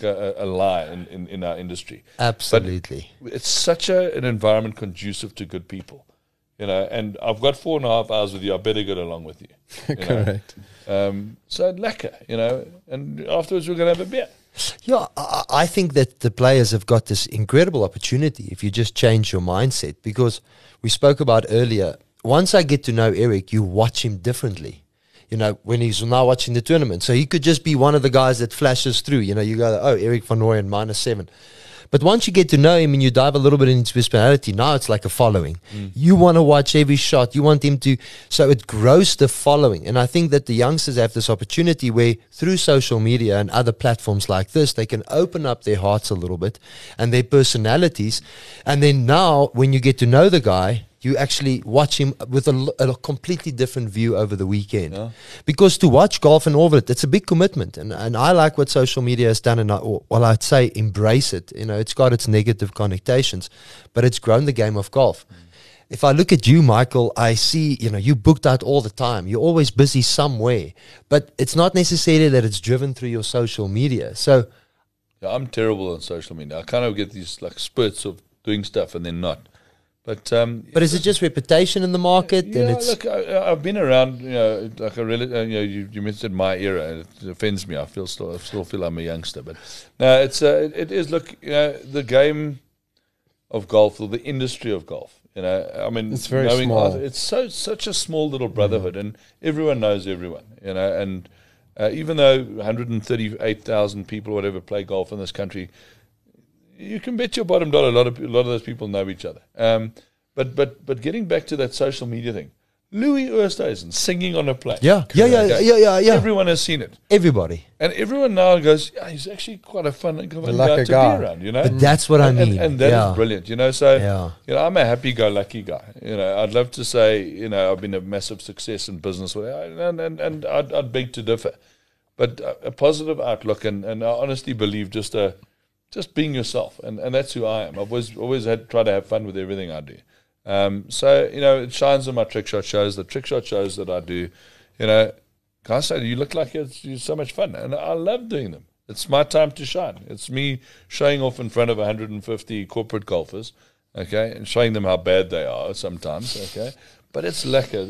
lie in our industry. Absolutely. But it's such an environment conducive to good people, And I've got 4.5 hours with you. I better get along with you. Correct. So lekker, and afterwards we're going to have a beer. Yeah, I think that the players have got this incredible opportunity if you just change your mindset, because we spoke about earlier, once I get to know Eric, you watch him differently, when he's now watching the tournament. So he could just be one of the guys that flashes through, you go, oh, Eric van Rooyen, -7. But once you get to know him and you dive a little bit into his personality, now it's like a following. You want to watch every shot. You want him to, so it grows the following. And I think that the youngsters have this opportunity where through social media and other platforms like this, they can open up their hearts a little bit and their personalities. And then now when you get to know the guy, you actually watch him with a completely different view over the weekend. Yeah. Because to watch golf and all of it, it's a big commitment. And I like what social media has done, and I'd say embrace it. It's got its negative connotations, but it's grown the game of golf. If I look at you, Michael, I see, you booked out all the time. You're always busy somewhere. But it's not necessarily that it's driven through your social media. So Yeah, I'm terrible on social media. I kind of get these spurts of doing stuff and then not. But is it just reputation in the market? Yeah, And it's look, I've been around, like you mentioned my era. It offends me. I still feel I'm a youngster, but no, it is. Look, the game of golf, or the industry of golf. It's very small. It's such a small little brotherhood, and everyone knows everyone. And even though 138,000 people or whatever play golf in this country, you can bet your bottom dollar a lot of those people know each other. But getting back to that social media thing, Louis Oosthuizen singing on a plane. yeah. Everyone has seen it, Everybody. and everyone now goes, yeah, he's actually quite a fun guy Like a to guy. be around. But that's what I mean. and that is brilliant. So Yeah. I'm a happy-go-lucky guy. I'd love to say I've been a massive success in business, and I'd beg to differ. But a positive outlook, and I honestly believe just being yourself, and that's who I am. I've always tried to have fun with everything I do. So it shines on my trick shot shows. The trick shot shows that I do, guys say, you look like you're so much fun, and I love doing them. It's my time to shine. It's me showing off in front of 150 corporate golfers, okay, and showing them how bad they are sometimes, okay. But it's lekker.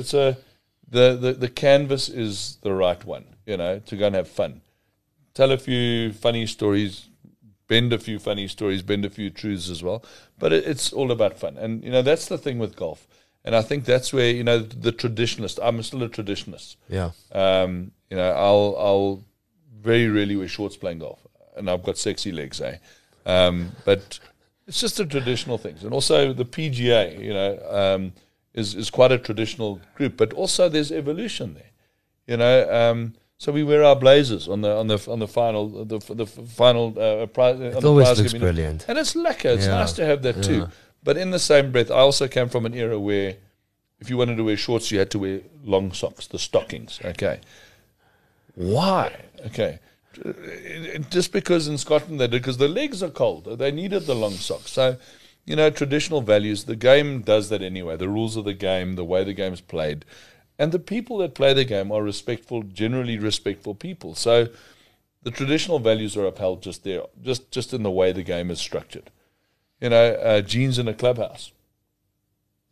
The canvas is the right one, to go and have fun. Tell a few funny stories. Bend a few funny stories, bend a few truths as well. But it's all about fun. And, that's the thing with golf. And I think that's where, the traditionalist, I'm still a traditionalist. Yeah. I'll very rarely wear shorts playing golf. And I've got sexy legs, but it's just the traditional things. And also the PGA, is quite a traditional group. But also there's evolution there, So we wear our blazers on the final prize. It always looks brilliant, and it's lekker. It's nice to have that too. But in the same breath, I also came from an era where, if you wanted to wear shorts, you had to wear long socks, the stockings. Okay, why? Okay, just because in Scotland they did, because the legs are cold, they needed the long socks. So, traditional values. The game does that anyway. The rules of the game, the way the game is played. And the people that play the game are generally respectful people. So the traditional values are upheld just there, just in the way the game is structured. Jeans in a clubhouse.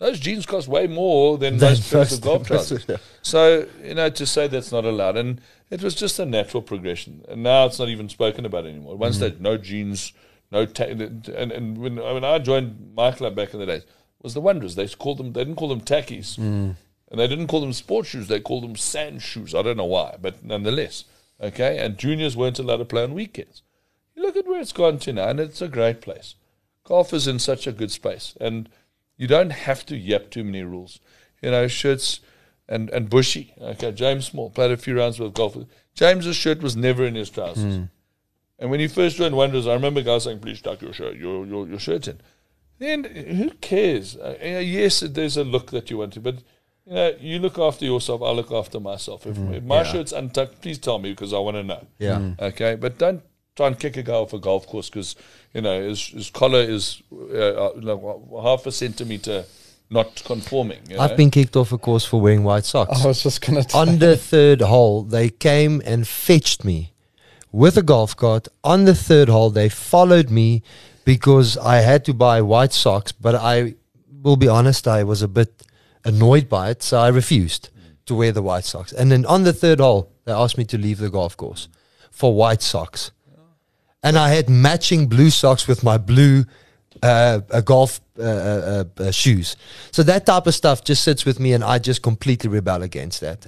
Those jeans cost way more than most pairs of golf trousers. Yeah. So, to say that's not allowed. And it was just a natural progression. And now it's not even spoken about anymore. At one stage, no jeans, no and when I joined my club back in the days, it was the Wanderers. They didn't call them tackies. And they didn't call them sports shoes. They called them sand shoes. I don't know why, but nonetheless. Okay? And juniors weren't allowed to play on weekends. You look at where it's gone to now, and it's a great place. Golf is in such a good space. And you don't have to yap too many rules. Shirts and Bushy. Okay, James Small played a few rounds with golf. James's shirt was never in his trousers. And when he first joined Wanderers, I remember guys saying, "Please tuck your shirt in." Then who cares? Yes, there's a look that you want to, but you look after yourself. I look after myself. If my shirt's untucked, please tell me because I want to know. Yeah. Okay, but don't try and kick a guy off a golf course because his collar is half a centimeter not conforming. I've been kicked off a course for wearing white socks. I was just going to On the third hole, they came and fetched me with a golf cart. On the third hole, they followed me because I had to buy white socks. But I will be honest, I was a bit annoyed by it, so I refused to wear the white socks. And then on the third hole, they asked me to leave the golf course for white socks. And I had matching blue socks with my blue golf shoes. So that type of stuff just sits with me, and I just completely rebel against that.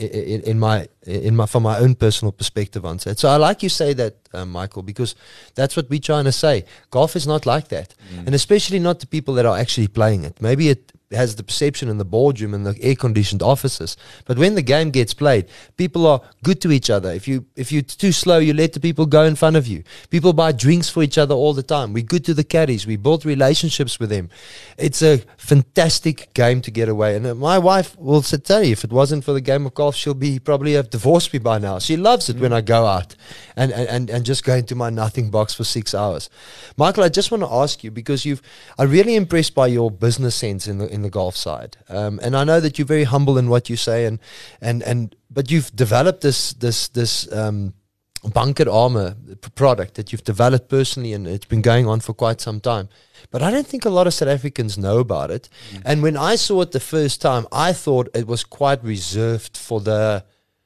From my own personal perspective on that. So I like you say that, Michael, because that's what we're trying to say. Golf is not like that, and especially not the people that are actually playing it. Maybe it has the perception in the boardroom and the air-conditioned offices, but when the game gets played, people are good to each other. If you're too slow, you let the people go in front of you. People buy drinks for each other all the time. We're good to the caddies. We build relationships with them. It's a fantastic game to get away. And my wife will tell you, if it wasn't for the game of golf, she'll probably have divorced me by now. She loves it when I go out and just go into my nothing box for 6 hours. Michael, I just want to ask you, because I'm really impressed by your business sense in the golf side, and I know that you're very humble in what you say, but you've developed this bunkered armor product that you've developed personally, and it's been going on for quite some time. But I don't think a lot of South Africans know about it. And when I saw it the first time, I thought it was quite reserved for the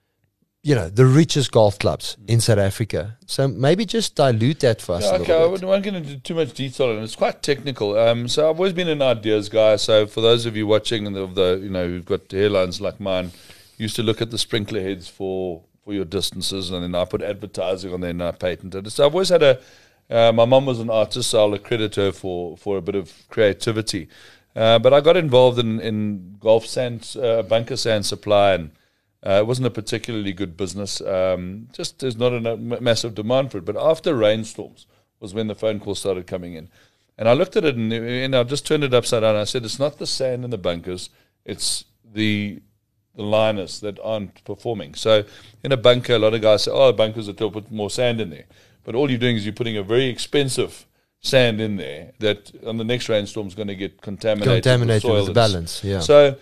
richest golf clubs in South Africa. So maybe just dilute that for us a little bit. I won't get into too much detail, and it's quite technical. So I've always been an ideas guy. So for those of you watching and who've got hairlines like mine, used to look at the sprinkler heads for your distances, and then I put advertising on there and I patented it. So I've always had my mum was an artist, so I'll accredit her for a bit of creativity. But I got involved in golf sand, bunker sand supply, and it wasn't a particularly good business. Just there's not a massive demand for it. But after rainstorms was when the phone calls started coming in. And I looked at it and I just turned it upside down. I said, it's not the sand in the bunkers, it's the liners that aren't performing. So in a bunker, a lot of guys say, oh, bunkers will put more sand in there. But all you're doing is you're putting a very expensive sand in there that on the next rainstorm is going to get contaminated with the balance. Yeah. So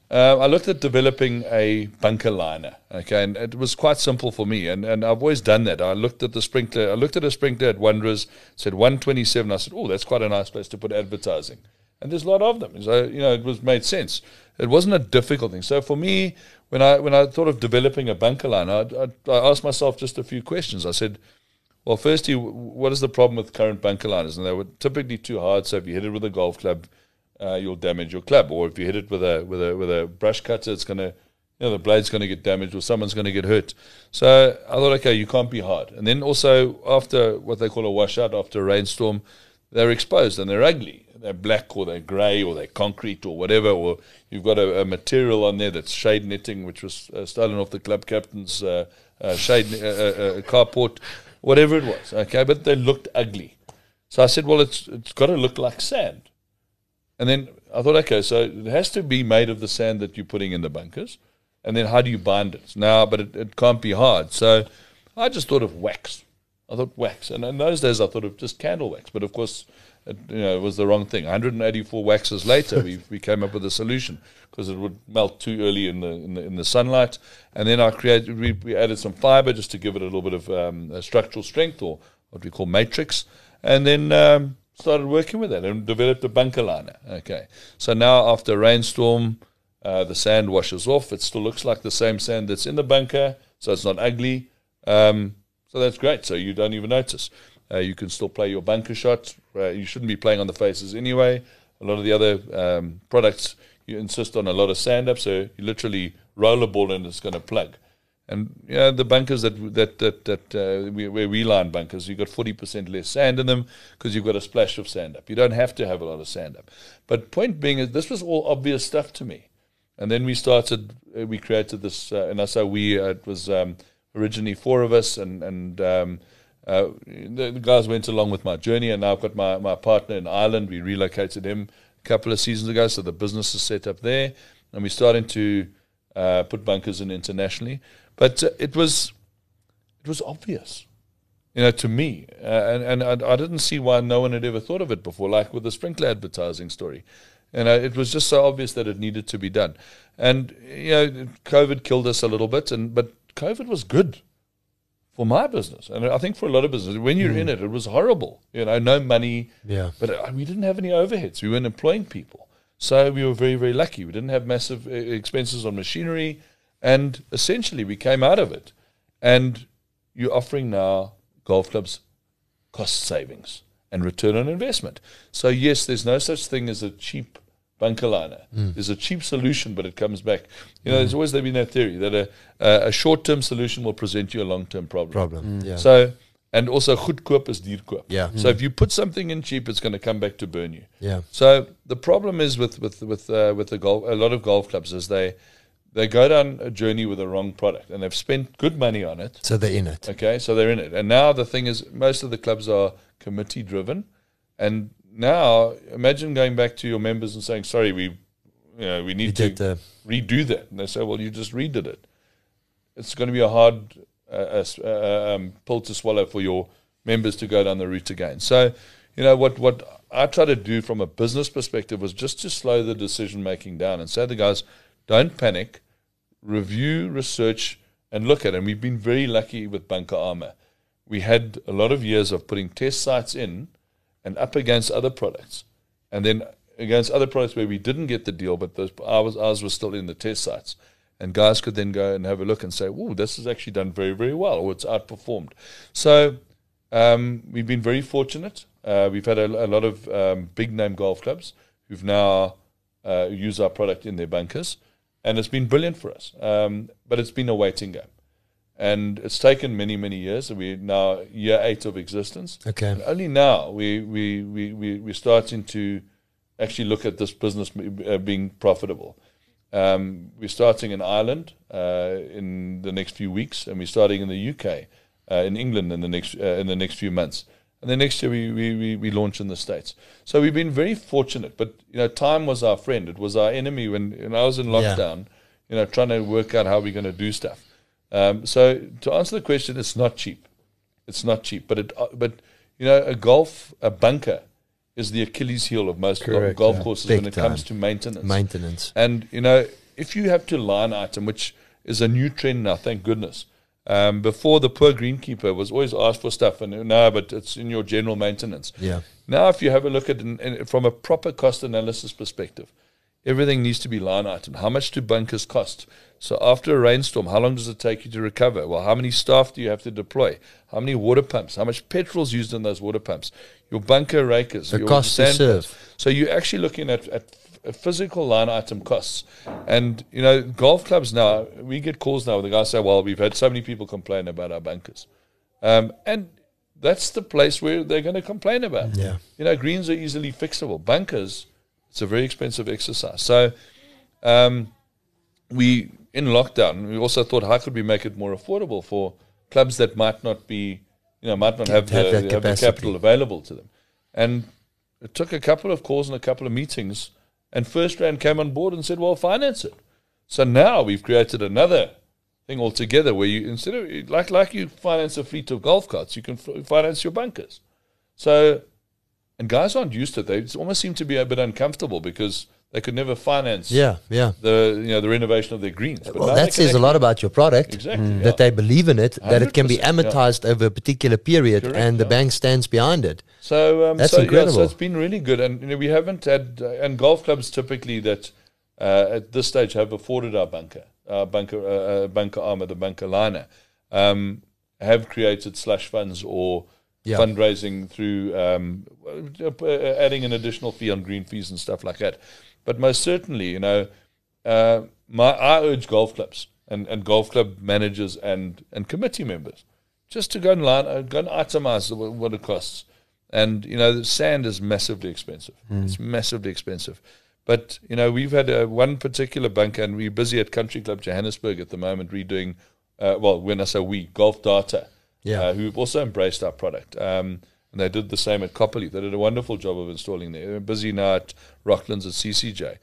I looked at developing a bunker liner, okay, and it was quite simple for me, and I've always done that. I looked at a sprinkler at Wanderers, said 127. I said, oh, that's quite a nice place to put advertising, and there's a lot of them. So it made sense. It wasn't a difficult thing. So for me, when I thought of developing a bunker liner, I asked myself just a few questions. I said, well, firstly, what is the problem with current bunker liners? And they were typically too hard. So if you hit it with a golf club, you'll damage your club, or if you hit it with a brush cutter, it's gonna, the blade's gonna get damaged, or someone's gonna get hurt. So I thought, okay, you can't be hard. And then also after what they call a washout, after a rainstorm, they're exposed and they're ugly. They're black, or they're grey, or they're concrete, or whatever. Or you've got a material on there that's shade netting, which was stolen off the club captain's shade carport, whatever it was. Okay, but they looked ugly. So I said, well, it's got to look like sand. And then I thought, okay, so it has to be made of the sand that you're putting in the bunkers. And then how do you bind it? Now, but it can't be hard. So I just thought of wax. I thought wax. And in those days, I thought of just candle wax. But, of course, it was the wrong thing. 184 waxes later, we came up with a solution because it would melt too early in the sunlight. And then we added some fiber just to give it a little bit of structural strength, or what we call matrix. And then started working with that and developed a bunker liner. Okay. So now after a rainstorm, the sand washes off. It still looks like the same sand that's in the bunker, so it's not ugly. So that's great. So you don't even notice. You can still play your bunker shots. You shouldn't be playing on the faces anyway. A lot of the other products, you insist on a lot of sand up, so you literally roll a ball and it's going to plug. And the bunkers where we line bunkers, you've got 40% less sand in them because you've got a splash of sand up. You don't have to have a lot of sand up. But point being is, this was all obvious stuff to me. And then we created this, and I say we, it was originally 4 of us, and the guys went along with my journey, and now I've got my partner in Ireland. We relocated him a couple of seasons ago, so the business is set up there, and we're starting to put bunkers in internationally. But it was obvious, to me, and I didn't see why no one had ever thought of it before, like with the sprinkler advertising story. And it was just so obvious that it needed to be done. And COVID killed us a little bit, but COVID was good for my business, and I think for a lot of businesses. When you're in it, it was horrible. No money. Yeah. But we didn't have any overheads. We weren't employing people, so we were very, very lucky. We didn't have massive expenses on machinery. And essentially, we came out of it. And you're offering now golf clubs cost savings and return on investment. So, yes, there's no such thing as a cheap bunker liner. There's a cheap solution, but it comes back. There's always been that theory that a short-term solution will present you a long-term problem. Yeah. So, and also, goedkoop is duurkoop. Yeah. So, if you put something in cheap, it's going to come back to burn you. Yeah. So, the problem is with the golf, a lot of golf clubs is they go down a journey with the wrong product, and they've spent good money on it. So they're in it. Okay, so they're in it. And now the thing is, most of the clubs are committee-driven. And now, imagine going back to your members and saying, sorry, we need to redo that. And they say, well, you just redid it. It's going to be a hard pill to swallow for your members to go down the route again. So, what I try to do from a business perspective was just to slow the decision-making down and say to the guys, don't panic. Review, research, and look at it. And we've been very lucky with Bunker Armour. We had a lot of years of putting test sites in and up against other products, and then against other products where we didn't get the deal, but ours was still in the test sites. And guys could then go and have a look and say, "Oh, this has actually done very, very well," or it's outperformed. So we've been very fortunate. We've had a lot of big-name golf clubs who've now used our product in their bunkers. And it's been brilliant for us, but it's been a waiting game, and it's taken many, many years. We're now year 8 of existence. Okay. And only now we're starting to actually look at this business being profitable. We're starting in Ireland in the next few weeks, and we're starting in the UK, in England in the next few months. And then next year we launch in the States. So we've been very fortunate. But time was our friend. It was our enemy when I was in lockdown. Trying to work out how we're going to do stuff. So to answer the question, it's not cheap. It's not cheap. But a bunker is the Achilles heel of most golf courses when it comes to maintenance. And if you have to line item, which is a new trend now, thank goodness. Before, the poor greenkeeper was always asked for stuff, and no, but it's in your general maintenance. Yeah. Now, if you have a look at it from a proper cost analysis perspective, everything needs to be line item. How much do bunkers cost? So after a rainstorm, how long does it take you to recover? Well, how many staff do you have to deploy? How many water pumps? How much petrol is used in those water pumps? Your bunker rakers, the your cost to serve. So you're actually looking at physical line item costs. And, golf clubs now, we get calls now where the guys say, well, we've had so many people complain about our bunkers. And that's the place where they're going to complain about. Yeah. Greens are easily fixable. Bunkers, it's a very expensive exercise. So we, in lockdown, we also thought, how could we make it more affordable for clubs that might not be, might not have the capital available to them. And it took a couple of calls and a couple of meetings, and FirstRand came on board and said, well, finance it. So now we've created another thing altogether where you, instead of, like you finance a fleet of golf carts, you can finance your bunkers. So, and guys aren't used to it. They almost seem to be a bit uncomfortable because they could never finance Yeah. the renovation of their greens. But Well, now that they can says a lot about your product. Exactly. That they believe in it, that it can be 100%, yeah. amortized over a particular period, Correct, and the yeah. bank stands behind it. So That's so incredible. it's been really good, and we haven't had and golf clubs typically that at this stage have afforded our bunker armor, the bunker liner, have created slush funds or Yeah. fundraising through adding an additional fee on green fees and stuff like that. But most certainly, I urge golf clubs and golf club managers and committee members just to go and itemize what it costs. And, the sand is massively expensive. It's massively expensive. But, we've had one particular bunker, and we're busy at Country Club Johannesburg at the moment redoing, when I say we, Golf Data, who've also embraced our product. And they did the same at Copperleaf. They did a wonderful job of installing there. We're busy now at Rocklands at CCJ.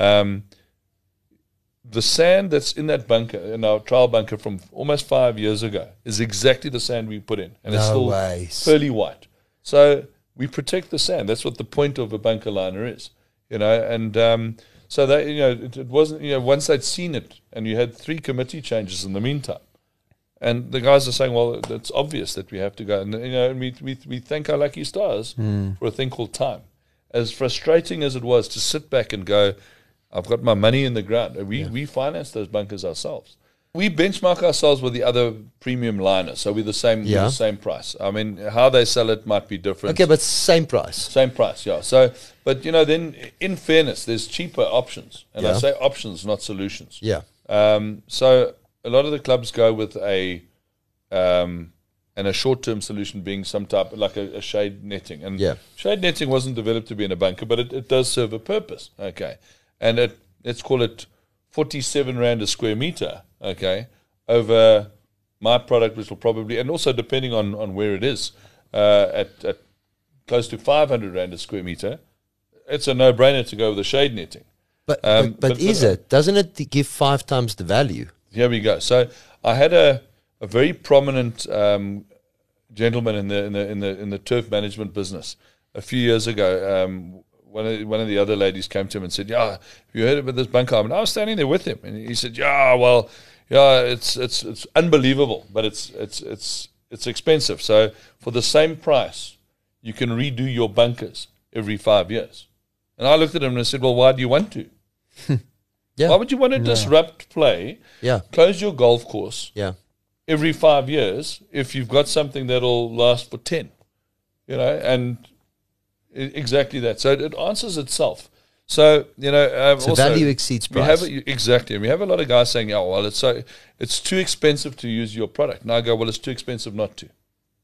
The sand that's in that bunker, in our trial bunker from almost 5 years ago, is exactly the sand we put in. And it's still pearly white. So we protect the sand. That's what the point of a bunker liner is, and so that, it wasn't, once they'd seen it, and you had 3 committee changes in the meantime, and the guys are saying, well, it's obvious that we have to go, and, and we thank our lucky stars for a thing called time. As frustrating as it was to sit back and go, I've got my money in the ground. We finance those bunkers ourselves. We benchmark ourselves with the other premium liners, so we're the same price. I mean, how they sell it might be different. Okay, but same price. Same price, yeah. So, but then in fairness, there's cheaper options, and I say options, not solutions. Yeah. So a lot of the clubs go with a short-term solution being some type like a shade netting, and shade netting wasn't developed to be in a bunker, but it does serve a purpose. Okay, and let's call it 47 Rand a square meter. Okay, over my product, which will probably, and also depending on where it is, at close to 500 Rand a square meter, it's a no-brainer to go with the shade netting. But is it? Doesn't it give 5 times the value? Here we go. So I had a very prominent gentleman in the turf management business a few years ago. One of the other ladies came to him and said, "Yeah, have you heard about this bunker?" And I was standing there with him, and he said, it's unbelievable, but it's expensive. So for the same price, you can redo your bunkers every 5 years. And I looked at him and I said, "Well, why do you want to? Why would you want to disrupt play? Close your golf course every 5 years if you've got something that'll last for 10, and." Exactly that. So it answers itself. So so also, value exceeds price. Exactly, and we have a lot of guys saying, "Oh, well, it's too expensive to use your product." And I go, "Well, it's too expensive not to,"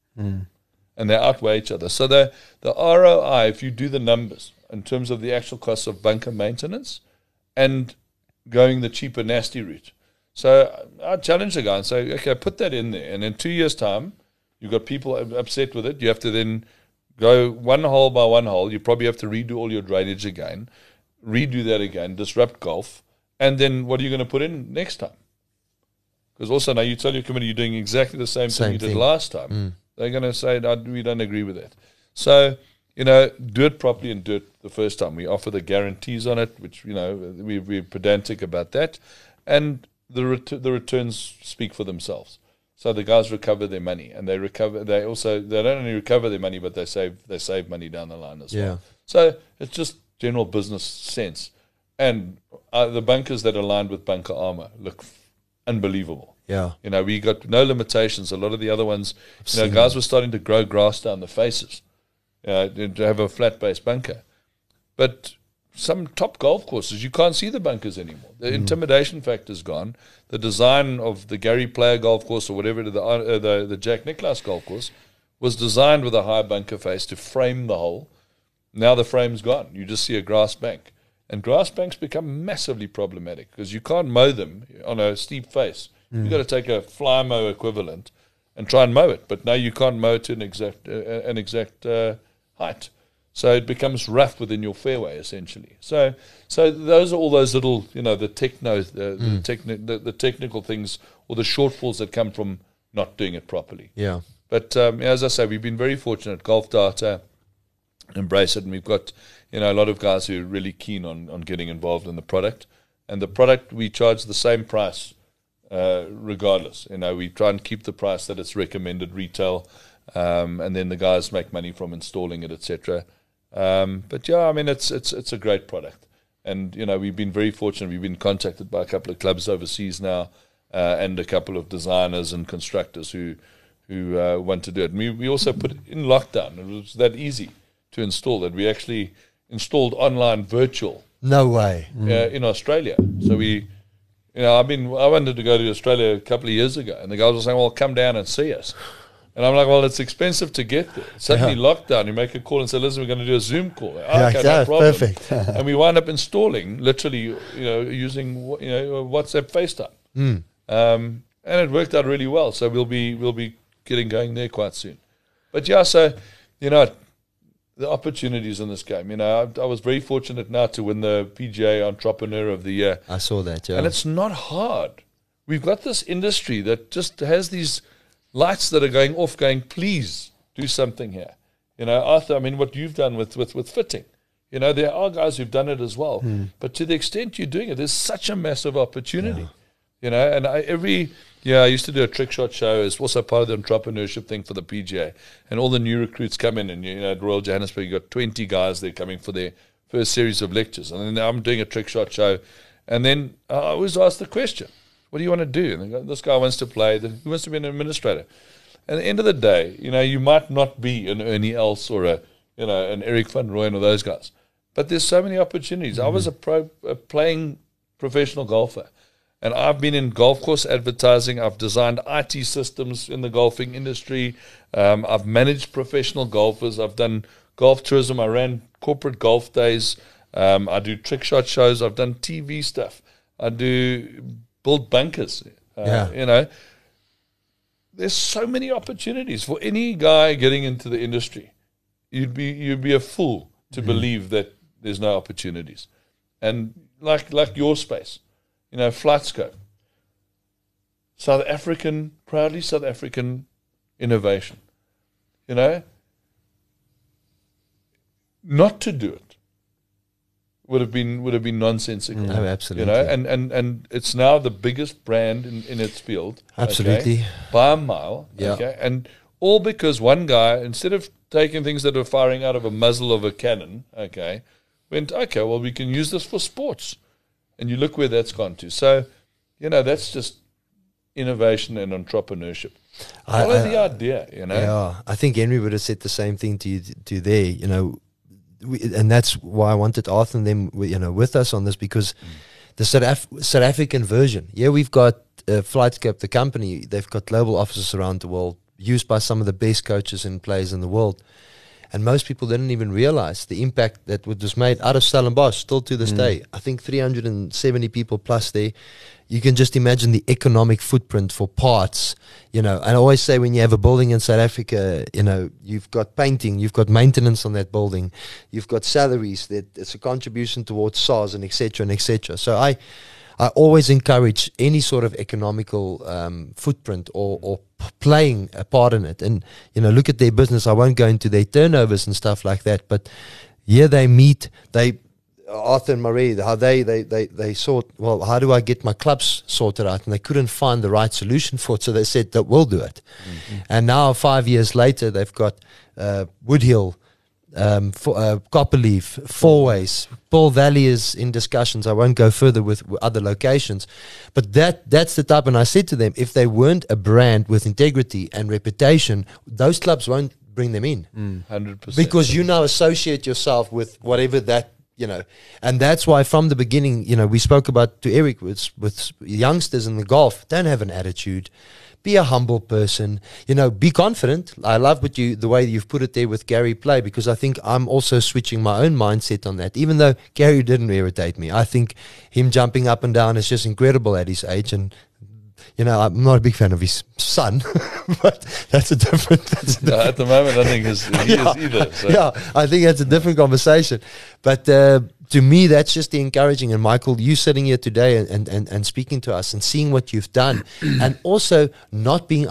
and they outweigh each other. So the ROI, if you do the numbers in terms of the actual cost of bunker maintenance and going the cheaper nasty route. So I challenge the guy and say, "Okay, put that in there, and in 2 years' time, you've got people upset with it. You have to then go one hole by one hole. You probably have to redo all your drainage again, redo that again, disrupt golf, and then what are you going to put in next time?" Because also now you tell your committee you're doing exactly the same thing you did last time. They're going to say, "No, we don't agree with that." So, do it properly and do it the first time. We offer the guarantees on it, which, we're pedantic about that. And the returns speak for themselves. So the guys recover their money, and they don't only recover their money, but they save money down the line as well. So it's just general business sense, and the bunkers that are lined with bunker armor look unbelievable. We got no limitations. A lot of the other ones, guys were starting to grow grass down the faces, to have a flat base bunker, but some top golf courses, you can't see the bunkers anymore. The intimidation factor's gone. The design of the Gary Player golf course, or whatever, the Jack Nicklaus golf course, was designed with a high bunker face to frame the hole. Now the frame's gone. You just see a grass bank. And grass banks become massively problematic because you can't mow them on a steep face. You've got to take a fly mow equivalent and try and mow it. But now you can't mow it to an exact height. So it becomes rough within your fairway, essentially. So those are all those little, the technical things or the shortfalls that come from not doing it properly. Yeah. But as I say, we've been very fortunate. Golf Data embrace it. And we've got, a lot of guys who are really keen on getting involved in the product. And the product, we charge the same price regardless. We try and keep the price that it's recommended retail, and then the guys make money from installing it, etc. But yeah, I mean, it's a great product. And, we've been very fortunate. We've been contacted by a couple of clubs overseas now, and a couple of designers and constructors who want to do it. And we also put it in lockdown. It was that easy to install that we actually installed online virtual. No way. In Australia. So I wanted to go to Australia a couple of years ago, and the guys were saying, well, come down and see us. And I'm like, well, it's expensive to get there. Suddenly lockdown, you make a call and say, listen, we're going to do a Zoom call. Okay, no problem. Perfect. And we wind up installing, literally, using, WhatsApp FaceTime. And it worked out really well. So we'll be getting going there quite soon. But yeah, so, the opportunities in this game. I was very fortunate now to win the PGA Entrepreneur of the Year. I saw that, yeah. And it's not hard. We've got this industry that just has these lights that are going off, going, please do something here. Arthur, I mean, what you've done with fitting. There are guys who've done it as well. But to the extent you're doing it, there's such a massive opportunity. And every year I used to do a trick shot show. It's also part of the entrepreneurship thing for the PGA. And all the new recruits come in, and at Royal Johannesburg, you've got 20 guys there coming for their first series of lectures. And then I'm doing a trick shot show. And then I always ask the question, what do you want to do? And they go, this guy wants to play. Who wants to be an administrator? At the end of the day, you might not be an Ernie Els or an Eric van Rooyen or those guys. But there's so many opportunities. I was a playing professional golfer. And I've been in golf course advertising. I've designed IT systems in the golfing industry. I've managed professional golfers. I've done golf tourism. I ran corporate golf days. I do trick shot shows. I've done TV stuff. I do build bunkers. There's so many opportunities for any guy getting into the industry. You'd be a fool to believe that there's no opportunities. And like your space. Flightscope. Proudly South African innovation. Not to do it would have been nonsensical. Oh, absolutely. And it's now the biggest brand in its field. Absolutely. Okay, by a mile. Yeah. Okay, and all because one guy, instead of taking things that are firing out of a muzzle of a cannon, went, well, we can use this for sports. And you look where that's gone to. So, that's just innovation and entrepreneurship. Follow the idea, Yeah, I think Henry would have said the same thing to you there, and that's why I wanted Arthur and them, with us on this, because the South African version, we've got Flightscope, the company, they've got global offices around the world, used by some of the best coaches and players in the world. And most people didn't even realize the impact that was made out of Stellenbosch, still to this day. I think 370 people plus there. You can just imagine the economic footprint for parts, And I always say when you have a building in South Africa, you've got painting, you've got maintenance on that building, you've got salaries, that it's a contribution towards SARS and et cetera and et cetera. So I always encourage any sort of economical footprint or playing a part in it. And, look at their business. I won't go into their turnovers and stuff like that, but here they meet, Arthur and Marie, how they sort, well, how do I get my clubs sorted out? And they couldn't find the right solution for it, so they said that we'll do it. And now 5 years later, they've got Woodhill, Copperleaf, Fourways, Paul Valley is in discussions. I won't go further with other locations, but that's the type. And I said to them, if they weren't a brand with integrity and reputation, those clubs won't bring them in. 100%. Because you now associate yourself with whatever that, and that's why from the beginning, we spoke about to Eric with youngsters in the golf, don't have an attitude. Be a humble person, be confident. I love the way you've put it there with Gary Play, because I think I'm also switching my own mindset on that. Even though Gary didn't irritate me, I think him jumping up and down is just incredible at his age. And, I'm not a big fan of his son, but that's a different. At the moment, I think he is either. So. Yeah, I think that's a different conversation. But to me, that's just the encouraging. And Michael, you sitting here today and speaking to us and seeing what you've done, and also not being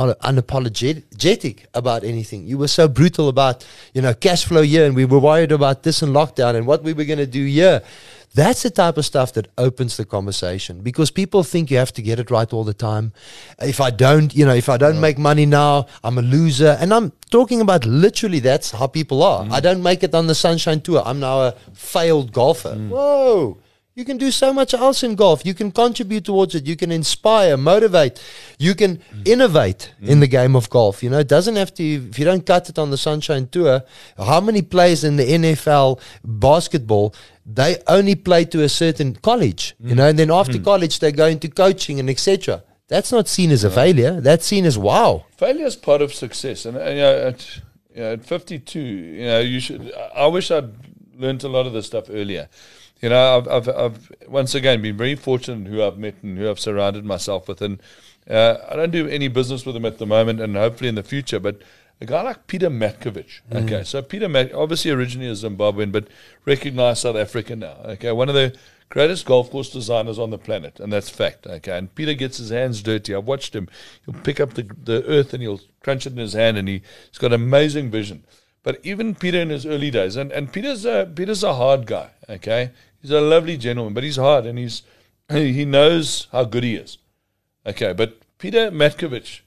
unapologetic about anything. You were so brutal about, cash flow here, and we were worried about this and lockdown and what we were going to do here. That's the type of stuff that opens the conversation, because people think you have to get it right all the time. If I don't make money now, I'm a loser. And I'm talking about literally that's how people are. I don't make it on the Sunshine Tour. I'm now a failed golfer. Whoa. You can do so much else in golf. You can contribute towards it. You can inspire, motivate. You can innovate in the game of golf. It doesn't have to, if you don't cut it on the Sunshine Tour, how many players in the NFL basketball, they only play to a certain college, and then after college, they go into coaching and etc. That's not seen as a failure. That's seen as wow. Failure is part of success. And at 52, you should. I wish I'd learned a lot of this stuff earlier. I've once again been very fortunate in who I've met and who I've surrounded myself with. And I don't do any business with them at the moment, and hopefully in the future. But a guy like Peter Matkovich. Okay, so Peter obviously originally a Zimbabwean, but recognized South African now. Okay, one of the greatest golf course designers on the planet, and that's fact. Okay, and Peter gets his hands dirty. I've watched him. He'll pick up the earth and he'll crunch it in his hand, and he's got amazing vision. But even Peter in his early days, and Peter's a hard guy. Okay, he's a lovely gentleman, but he's hard, and he knows how good he is. Okay, but Peter Matkovich,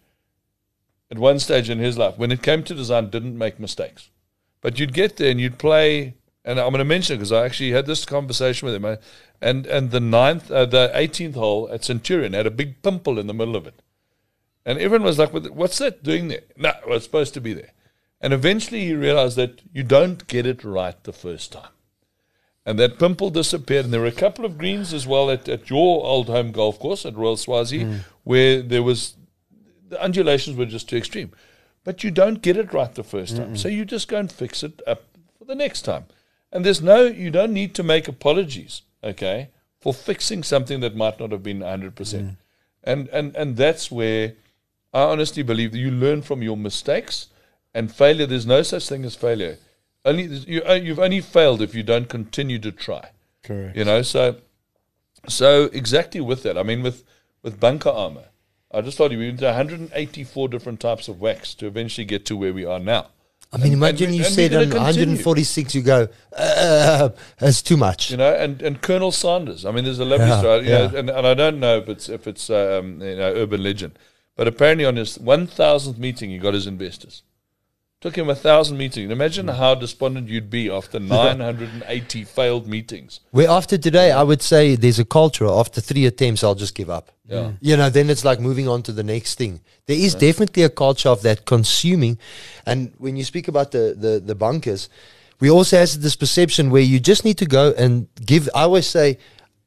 at one stage in his life, when it came to design, didn't make mistakes. But you'd get there and you'd play, and I'm going to mention it because I actually had this conversation with him. And the 18th hole at Centurion had a big pimple in the middle of it, and everyone was like, "What's that doing there?" No, it was supposed to be there. And eventually he realized that you don't get it right the first time. And that pimple disappeared. And there were a couple of greens as well at your old home golf course at Royal Swazi where the undulations were just too extreme. But you don't get it right the first time. So you just go and fix it up for the next time. And you don't need to make apologies, okay, for fixing something that might not have been 100%. And that's where I honestly believe that you learn from your mistakes. And failure, there's no such thing as failure. You've only failed if you don't continue to try. Correct. So exactly with that. I mean, with bunker armor, I just told you we went to 184 different types of wax to eventually get to where we are now. I mean, imagine you said on 146, you go, that's too much. And Colonel Sanders. I mean, there's a lovely story. And I don't know if it's urban legend, but apparently on his 1,000th meeting, he got his investors. Took him 1,000 meetings. Imagine how despondent you'd be after 980 failed meetings. Where after today, I would say there's a culture, after 3 attempts, I'll just give up. Yeah. Then it's like moving on to the next thing. There is definitely a culture of that consuming. And when you speak about the bunkers, we also have this perception where you just need to go and give. I always say,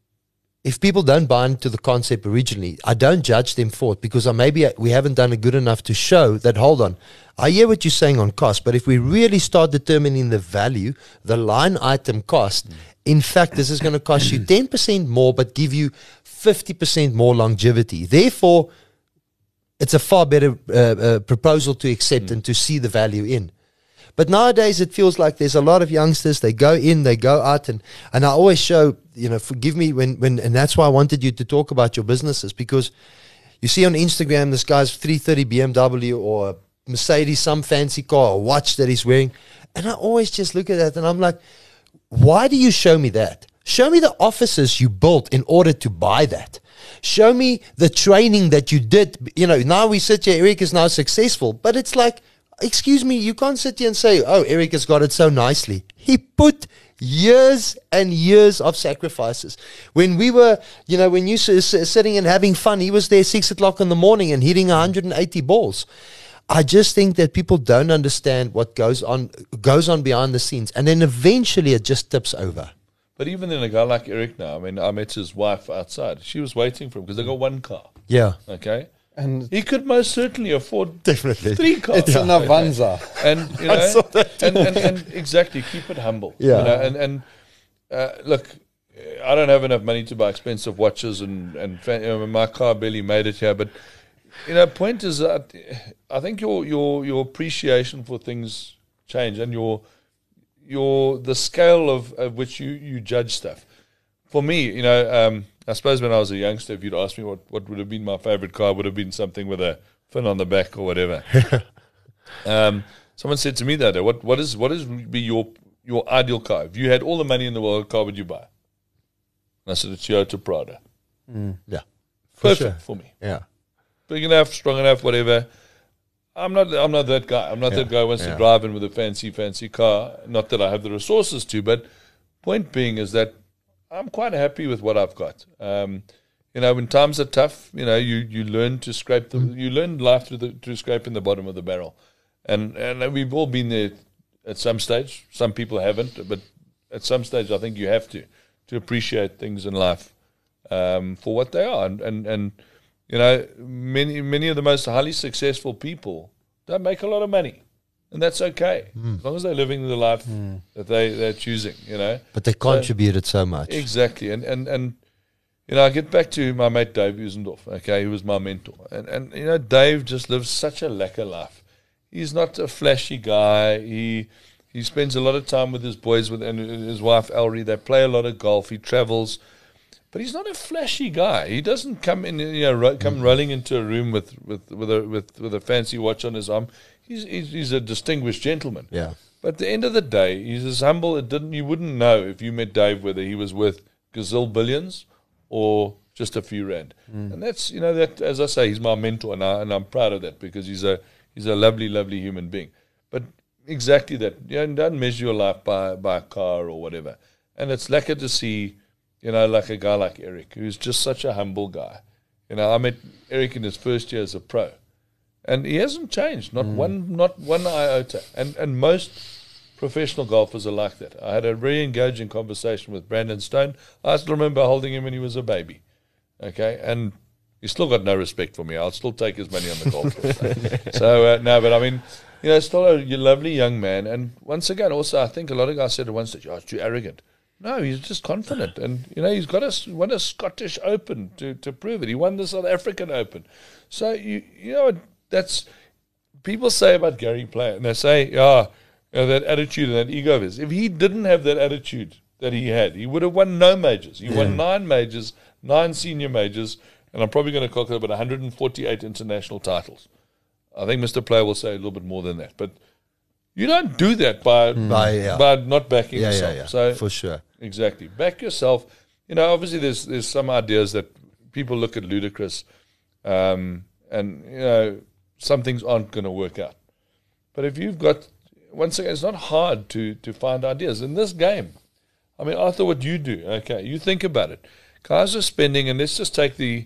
if people don't buy into the concept originally, I don't judge them for it, because maybe we haven't done it good enough to show that, hold on, I hear what you're saying on cost, but if we really start determining the value, the line item cost, in fact, this is going to cost you 10% more, but give you 50% more longevity. Therefore, it's a far better proposal to accept and to see the value in. But nowadays, it feels like there's a lot of youngsters, they go in, they go out, and I always show, forgive me, when and that's why I wanted you to talk about your businesses, because you see on Instagram, this guy's 330 BMW or a Mercedes, some fancy car, a watch that he's wearing, and I always just look at that, and I'm like, why do you show me that? Show me the offices you built in order to buy that. Show me the training that you did. Now we sit here, Eric is now successful, but it's like, excuse me, you can't sit here and say, oh, Eric has got it so nicely. He put years and years of sacrifices. When we were, when you sitting and having fun, he was there 6 o'clock in the morning and hitting 180 balls. I just think that people don't understand what goes on behind the scenes. And then eventually it just tips over. But even then, a guy like Eric now, I mean, I met his wife outside. She was waiting for him because they got one car. Yeah. Okay. And he could most certainly afford definitely 3 cars. It's an Avanza. And I saw that and exactly, keep it humble. Yeah. Look, I don't have enough money to buy expensive watches and my car barely made it here. But point is that I think your appreciation for things change, and the scale of which you judge stuff. For me, I suppose when I was a youngster, if you'd asked me what would have been my favorite car, it would have been something with a fin on the back or whatever. Someone said to me that day, what is be your ideal car? If you had all the money in the world, what car would you buy? And I said, a Toyota Prado. Yeah. Perfect for me. Yeah. Big enough, strong enough, whatever. I'm not that guy. I'm not that guy who wants to drive in with a fancy car. Not that I have the resources to, but point being is that I'm quite happy with what I've got. When times are tough, you learn to scrape you learn life through scraping the bottom of the barrel. And we've all been there at some stage. Some people haven't, but at some stage I think you have to appreciate things in life for what they are. And many of the most highly successful people don't make a lot of money. And that's okay, as long as they're living the life that they're choosing, But they contributed so much. Exactly. And I get back to my mate Dave Usendorf, okay, who was my mentor. And Dave just lives such a lacquer life. He's not a flashy guy. He spends a lot of time with his boys and his wife Elrie. They play a lot of golf. He travels. But he's not a flashy guy. He doesn't come in, come rolling into a room with a fancy watch on his arm. He's a distinguished gentleman. Yeah. But at the end of the day, he's as humble. You wouldn't know if you met Dave whether he was worth gazillion billions or just a few rand. And that's that, as I say, he's my mentor, and I'm proud of that because he's a lovely, lovely human being. But exactly that. Don't measure your life by a car or whatever. And it's lekker to see, like a guy like Eric, who's just such a humble guy. I met Eric in his first year as a pro. And he hasn't changed, not one iota. And most professional golfers are like that. I had a very engaging conversation with Brandon Stone. I still remember holding him when he was a baby. Okay, and he's still got no respect for me. I'll still take his money on the golf course. So, but I mean, still a lovely young man. And once again, also, I think a lot of guys said at one stage, it's too arrogant. No, he's just confident. And, he's won a Scottish Open to prove it. He won the South African Open. So, that's people say about Gary Player, and they say, that attitude and that ego of his. If he didn't have that attitude that he had, he would have won no majors. He won 9 majors, 9 senior majors, and I'm probably going to calculate about 148 international titles. I think Mr. Player will say a little bit more than that. But you don't do that by not backing yourself. Yeah, so for sure. Exactly. Back yourself. Obviously there's some ideas that people look at ludicrous, and, some things aren't going to work out. But if you've got, once again, it's not hard to find ideas. In this game, I mean, Arthur, what you do, okay, you think about it. Guys are spending, and let's just take the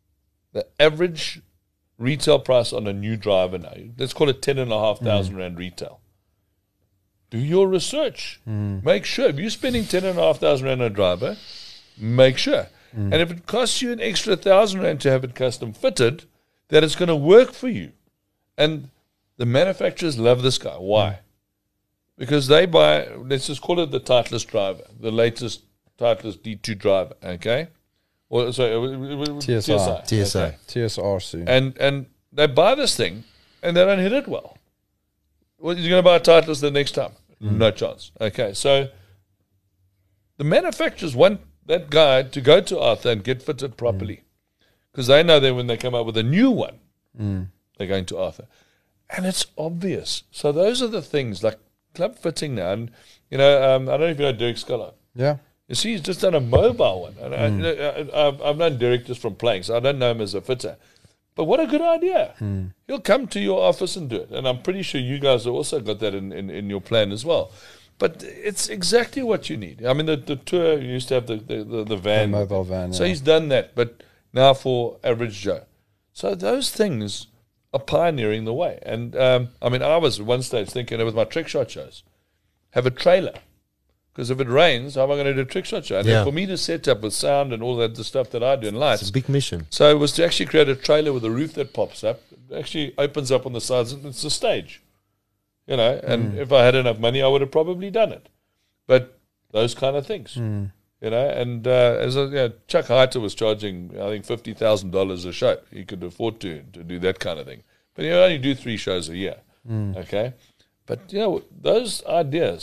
average retail price on a new driver now. Let's call it 10,500 Rand retail. Do your research. Make sure. If you're spending 10,500 Rand on a driver, make sure. And if it costs you an extra 1,000 Rand to have it custom fitted, that it's going to work for you. And the manufacturers love this guy. Why? Because they buy, let's just call it the Titleist driver, the latest Titleist D2 driver, okay? Or sorry, TSI. TSI. TSR soon. And they buy this thing, and they don't hit it well. Well, you're going to buy a Titleist the next time? No chance. Okay, so the manufacturers want that guy to go to Arthur and get fitted properly, because they know that when they come up with a new one, they're going to Arthur. And it's obvious. So those are the things, like club fitting now. And, I don't know if you know Derek Scholar. Yeah. You see, he's just done a mobile one. And I've known Derek just from playing, so I don't know him as a fitter. But what a good idea. He'll come to your office and do it. And I'm pretty sure you guys have also got that in your plan as well. But it's exactly what you need. I mean, the tour, you used to have the van. The mobile van. So he's done that, but now for average Joe. So those things are pioneering the way. And, I mean, I was at one stage thinking with my trick shot shows, have a trailer. Because if it rains, how am I going to do a trick shot show? And then for me to set up with sound and all that, the stuff that I do and lights. It's a big mission. So it was to actually create a trailer with a roof that pops up. It actually opens up on the sides, and it's a stage. And if I had enough money, I would have probably done it. But those kind of things. And as Chuck Heiter was charging, I think, $50,000 a show. He could afford to do that kind of thing. But he only do 3 shows a year. Okay? But, those ideas,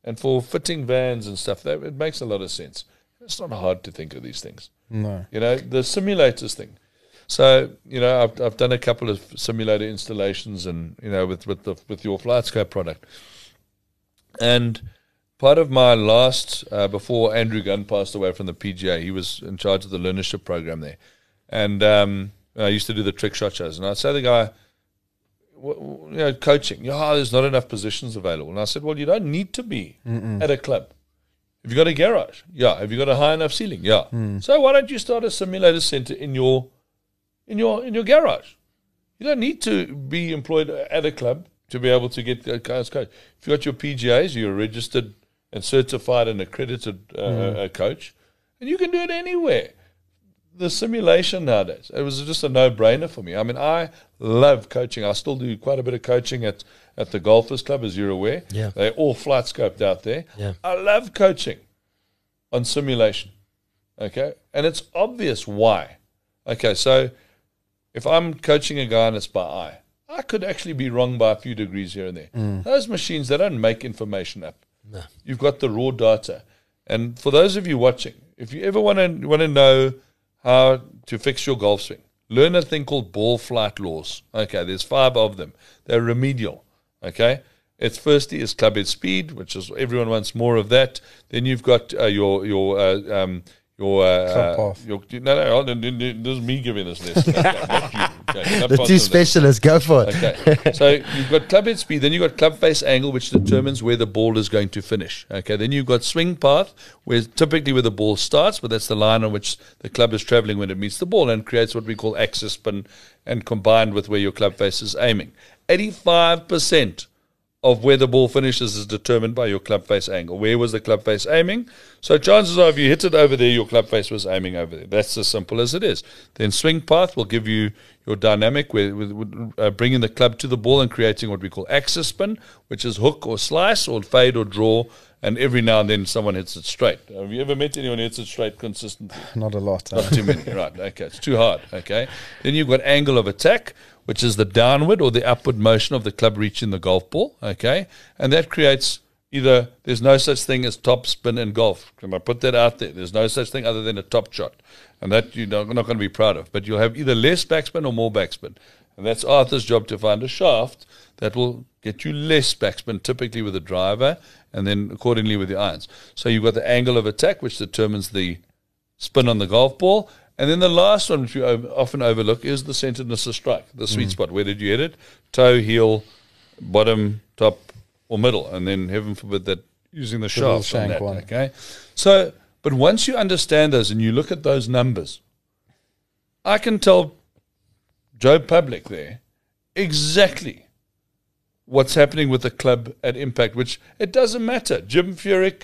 And for fitting vans and stuff, that it makes a lot of sense. It's not hard to think of these things. No. You know, the simulators thing. So, you know, I've done a couple of simulator installations, and you know, with your FlightScope product. And part of my last, before Andrew Gunn passed away from the PGA, he was in charge of the learnership program there, and I used to do the trick shot shows. And I'd say to the guy, you know, coaching, there's not enough positions available. And I said, well, you don't need to be at a club. Have you got a garage? Yeah. Have you got a high enough ceiling? Yeah. So why don't you start a simulator center in your garage? You don't need to be employed at a club to be able to get guys coach. If you've got your PGAs, you're a registered and certified and accredited coach, and you can do it anywhere. The simulation nowadays, it was just a no-brainer for me. I mean, I love coaching. I still do quite a bit of coaching at the Golfers Club, as you're aware. Yeah. They're all flight scoped out there. Yeah. I love coaching on simulation. Okay? And it's obvious why. Okay, so if I'm coaching a guy and it's by eye, I could actually be wrong by a few degrees here and there. Those machines, they don't make information up. No. You've got the raw data. And for those of you watching, if you ever want to know how to fix your golf swing, learn a thing called ball flight laws. Okay, there's 5 of them. They're remedial. Okay, it's firstly is club head speed, which is everyone wants more of that. Then you've got your Club path. No, this is me giving this lesson. Okay, not you. Okay, not The part two of that. specialists, go for it. Okay, so you've got club head speed, then you've got club face angle, which determines where the ball is going to finish. Okay, then you've got swing path, where typically where the ball starts, but that's the line on which the club is traveling when it meets the ball, and creates what we call axis spin, and combined with where your club face is aiming. 85% of where the ball finishes is determined by your club face angle. Where was the club face aiming? So chances are if you hit it over there, your club face was aiming over there. That's as simple as it is. Then swing path will give you your dynamic, with bringing the club to the ball and creating what we call axis spin, which is hook or slice or fade or draw, and every now and then someone hits it straight. Have you ever met anyone who hits it straight consistently? Not a lot. Not too many, right? Okay, it's too hard. Okay, then you've got angle of attack, which is the downward or the upward motion of the club reaching the golf ball. Okay, and that creates either there's no such thing as top spin in golf. Can I put that out there? There's no such thing other than a top shot, and that you're not going to be proud of. But you'll have either less backspin or more backspin, and that's Arthur's job to find a shaft that will get you less backspin, typically with a driver, and then accordingly with the irons. So you've got the angle of attack, which determines the spin on the golf ball. And then the last one, which we often overlook, is the centeredness of strike, the sweet spot. Where did you hit it? Toe, heel, bottom, top, or middle. And then, heaven forbid, that using the shaft on that. One. Okay? So, but once you understand those and you look at those numbers, I can tell Joe Public there exactly what's happening with the club at Impact, which it doesn't matter. Jim Furyk,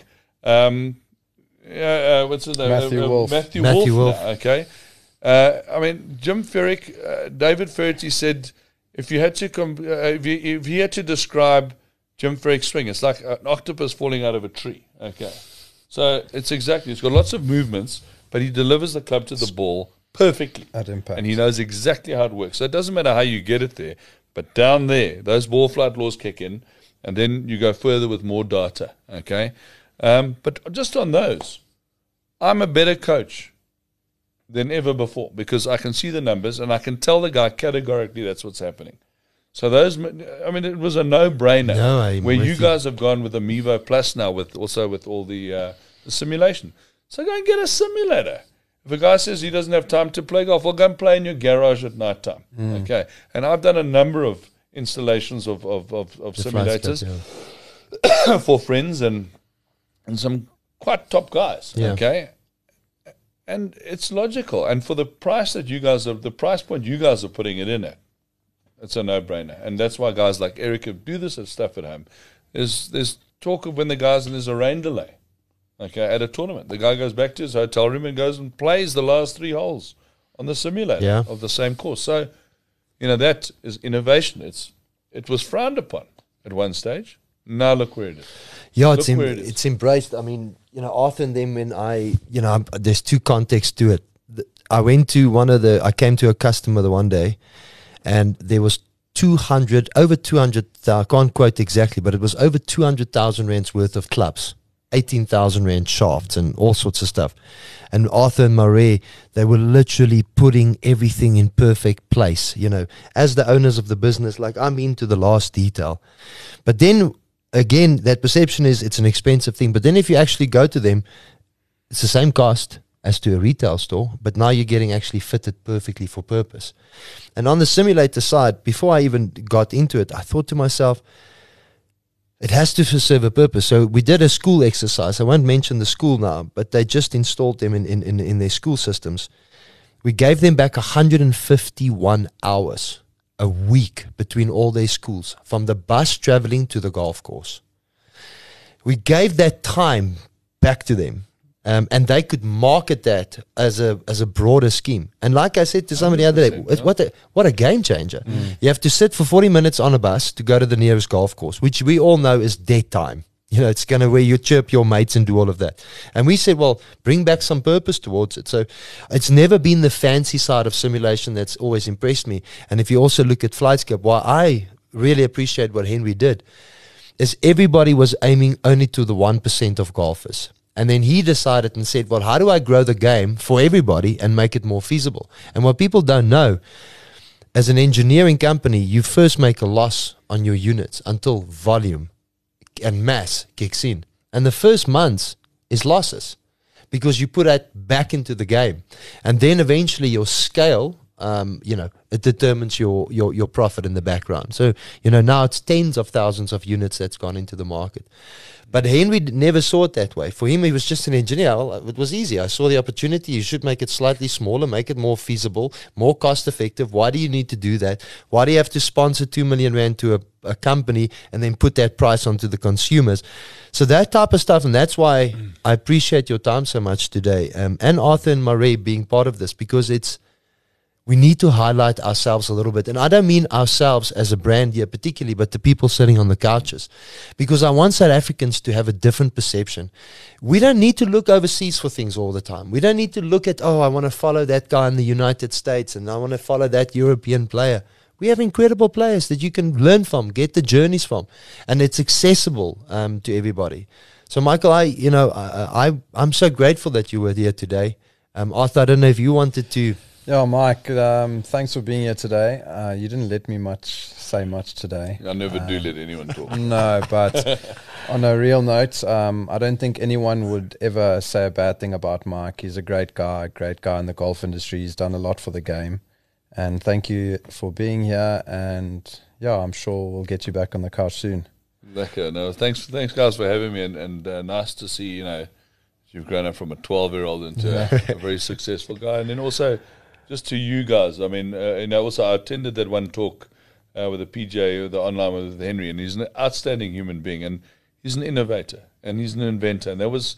what's his name? Matthew Wolf. Matthew Matthew Wolf. Wolf. Now, okay. I mean, Jim Furyk, David Ferretti said, if you had to, if he had to describe Jim Furyk's swing, it's like an octopus falling out of a tree. Okay. So it's exactly, it's got lots of movements, but he delivers the club to the ball perfectly. At Impact. And he knows exactly how it works. So it doesn't matter how you get it there, but down there, those ball flight laws kick in, and then you go further with more data. Okay. But just on those, I'm a better coach than ever before because I can see the numbers and I can tell the guy categorically that's what's happening. So those, I mean, it was a no-brainer. No, I'm where with you you. guys have gone with the Mevo Plus now, with all the simulation. So go and get a simulator. If a guy says he doesn't have time to play golf, well, go and play in your garage at night time. Okay. And I've done a number of installations of simulators for friends and some quite top guys. Yeah. Okay. And it's logical. And for the price that you guys are, the price point you guys are putting it in at, it's a no-brainer. And that's why guys like Erica do this stuff at home. There's talk of when the guys, and there's a rain delay, okay, at a tournament. The guy goes back to his hotel room and goes and plays the last 3 holes on the simulator of the same course. So, you know, that is innovation. It was frowned upon at one stage. Now look where it is. Yeah, Look where it is. it's embraced. I mean, you know, Arthur and then when there's two contexts to it. I came to a customer the one day, and there was over 200, I can't quote exactly, but it was over 200,000 rands worth of clubs, 18,000 rand shafts and all sorts of stuff. And Arthur and Marais, they were literally putting everything in perfect place, you know, as the owners of the business, like I'm into the last detail. But then again, that perception is it's an expensive thing. But then if you actually go to them, it's the same cost as to a retail store, but now you're getting actually fitted perfectly for purpose. And on the simulator side, before I even got into it, I thought to myself, it has to serve a purpose. So we did a school exercise. I won't mention the school now, but they just installed them in their school systems. We gave them back 151 hours a week between all their schools, from the bus traveling to the golf course. We gave that time back to them. And they could market that as a broader scheme. And like I said to somebody the other day, what a game changer. You have to sit for 40 minutes on a bus to go to the nearest golf course, which we all know is dead time. You know, it's going to where you chirp your mates and do all of that. And we said, well, bring back some purpose towards it. So it's never been the fancy side of simulation that's always impressed me. And if you also look at Flightscape, why I really appreciate what Henry did is everybody was aiming only to the 1% of golfers. And then he decided and said, well, how do I grow the game for everybody and make it more feasible? And what people don't know, as an engineering company, you first make a loss on your units until volume and mass kicks in. And the first months is losses because you put that back into the game. And then eventually your scale, it determines your profit in the background. So, now it's tens of thousands of units that's gone into the market. But Henry never saw it that way. For him, he was just an engineer. It was easy. I saw the opportunity. You should make it slightly smaller, make it more feasible, more cost effective. Why do you need to do that? Why do you have to sponsor 2 million rand to a company and then put that price onto the consumers? So that type of stuff, and that's why I appreciate your time so much today. And Arthur and Marais being part of this, because we need to highlight ourselves a little bit. And I don't mean ourselves as a brand here particularly, but the people sitting on the couches. Because I want South Africans to have a different perception. We don't need to look overseas for things all the time. We don't need to look at, I want to follow that guy in the United States and I want to follow that European player. We have incredible players that you can learn from, get the journeys from. And it's accessible to everybody. So Michael, I'm so grateful that you were here today. Arthur, I don't know if you wanted to... Yeah, Mike, thanks for being here today. You didn't let me say much today. I never do let anyone talk. No, but on a real note, I don't think anyone would ever say a bad thing about Mike. He's a great guy in the golf industry. He's done a lot for the game. And thank you for being here. And yeah, I'm sure we'll get you back on the couch soon. Lekker. No, thanks guys for having me. And nice to see, you've grown up from a 12-year-old into a very successful guy. And then also... just to you guys, I mean, also I attended that one talk with the PJ, the online with Henry, and he's an outstanding human being, and he's an innovator, and he's an inventor. And that was,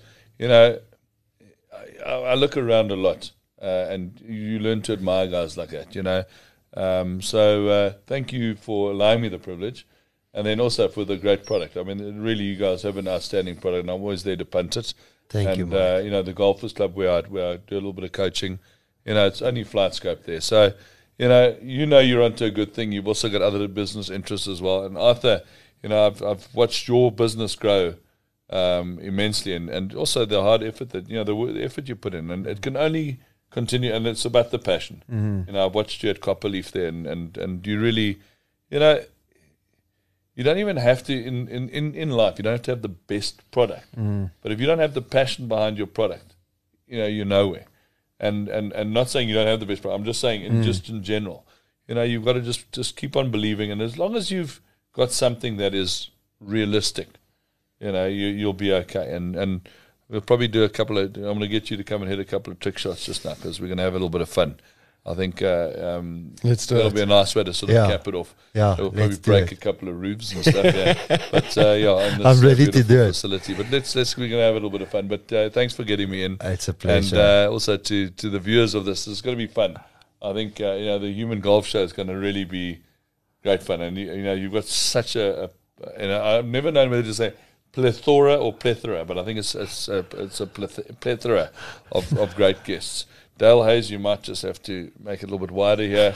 I look around a lot, and you learn to admire guys like that, So thank you for allowing me the privilege, and then also for the great product. I mean, really, you guys have an outstanding product, and I'm always there to punt it. Thank you, Mike. The Golfers Club where I do a little bit of coaching. It's only Flightscape there. So, you're onto a good thing. You've also got other business interests as well. And Arthur, I've watched your business grow immensely, and also the hard effort that, the effort you put in. And it can only continue, and it's about the passion. Mm-hmm. I've watched you at Copperleaf there, and you really, you don't even have to, in life, you don't have to have the best product. Mm. But if you don't have the passion behind your product, you're nowhere. And not saying you don't have the best product. I'm just saying just in general, you've got to just keep on believing. And as long as you've got something that is realistic, you'll be okay. And we'll probably do I'm going to get you to come and hit a couple of trick shots just now because we're going to have a little bit of fun. I think let's do that'll be a nice way to sort of cap it off. Yeah, we'll probably break a couple of roofs and stuff. Yeah, but I'm ready to do it. Facility. But we're gonna have a little bit of fun. But thanks for getting me in. It's a pleasure. And also to the viewers of this, it's going to be fun. I think the Human Golf Show is going to really be great fun. And you've got such a I've never known whether to say plethora or plethora, but I think it's a plethora of great guests. Dale Hayes, you might just have to make it a little bit wider here.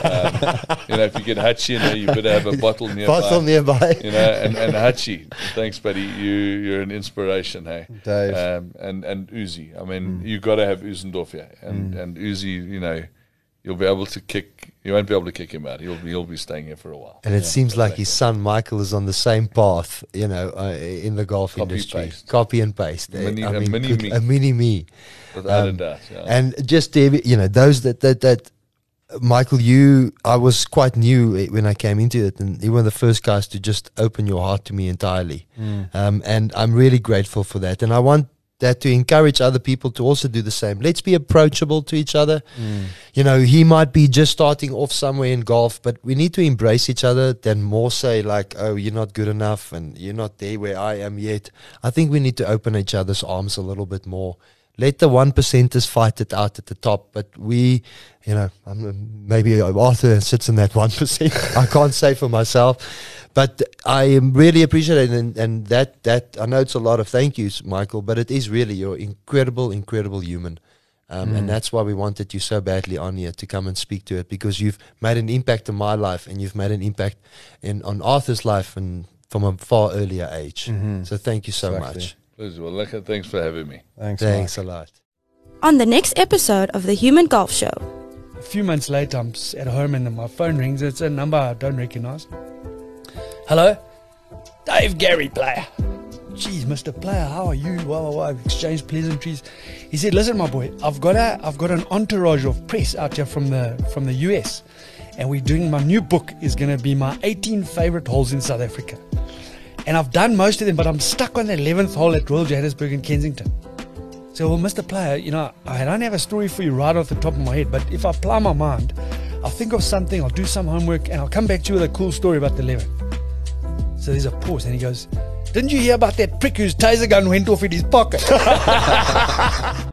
If you get Hachi in there, you better have a bottle nearby. nearby. And Hachi, thanks, buddy. You're an inspiration, hey. Dave. And Uzi. I mean, you got to have Uzendorf here, and Uzi. You'll be able to kick. You won't be able to kick him out. He'll be staying here for a while. And it seems like his son Michael is on the same path. In the golf industry. Copy and paste. A mini me. Without a doubt. Yeah. And just those that Michael, I was quite new when I came into it, and you were the first guys to just open your heart to me entirely. And I'm really grateful for that. And I want that to encourage other people to also do the same. Let's be approachable to each other. He might be just starting off somewhere in golf, but we need to embrace each other than more say like, oh, you're not good enough and you're not there where I am yet. I think we need to open each other's arms a little bit more. Let the 1%ers fight it out at the top, but we, maybe Arthur sits in that 1%. I can't say for myself. But I am really appreciate it, and that I know it's a lot of thank yous, Michael, but it is really, you're incredible human. And that's why we wanted you so badly on here to come and speak to it, because you've made an impact in my life, and you've made an impact on Arthur's life, and from a far earlier age. So thank you so much. Please, well, thanks for having me. Thanks a lot. On the next episode of the Human Golf Show. A few months later, I'm at home and my phone rings. It's a number I don't recognize. Hello? Dave Gary, player. Geez, Mr. Player, how are you? I've exchanged pleasantries. He said, listen, my boy, I've got an entourage of press out here from the US, and we're doing, my new book is going to be my 18 favorite holes in South Africa. And I've done most of them, but I'm stuck on the 11th hole at Royal Johannesburg in Kensington. So, well, Mr. Player, I don't have a story for you right off the top of my head, but if I apply my mind, I'll think of something, I'll do some homework, and I'll come back to you with a cool story about the 11th. So there's a pause, and he goes, didn't you hear about that prick whose taser gun went off in his pocket?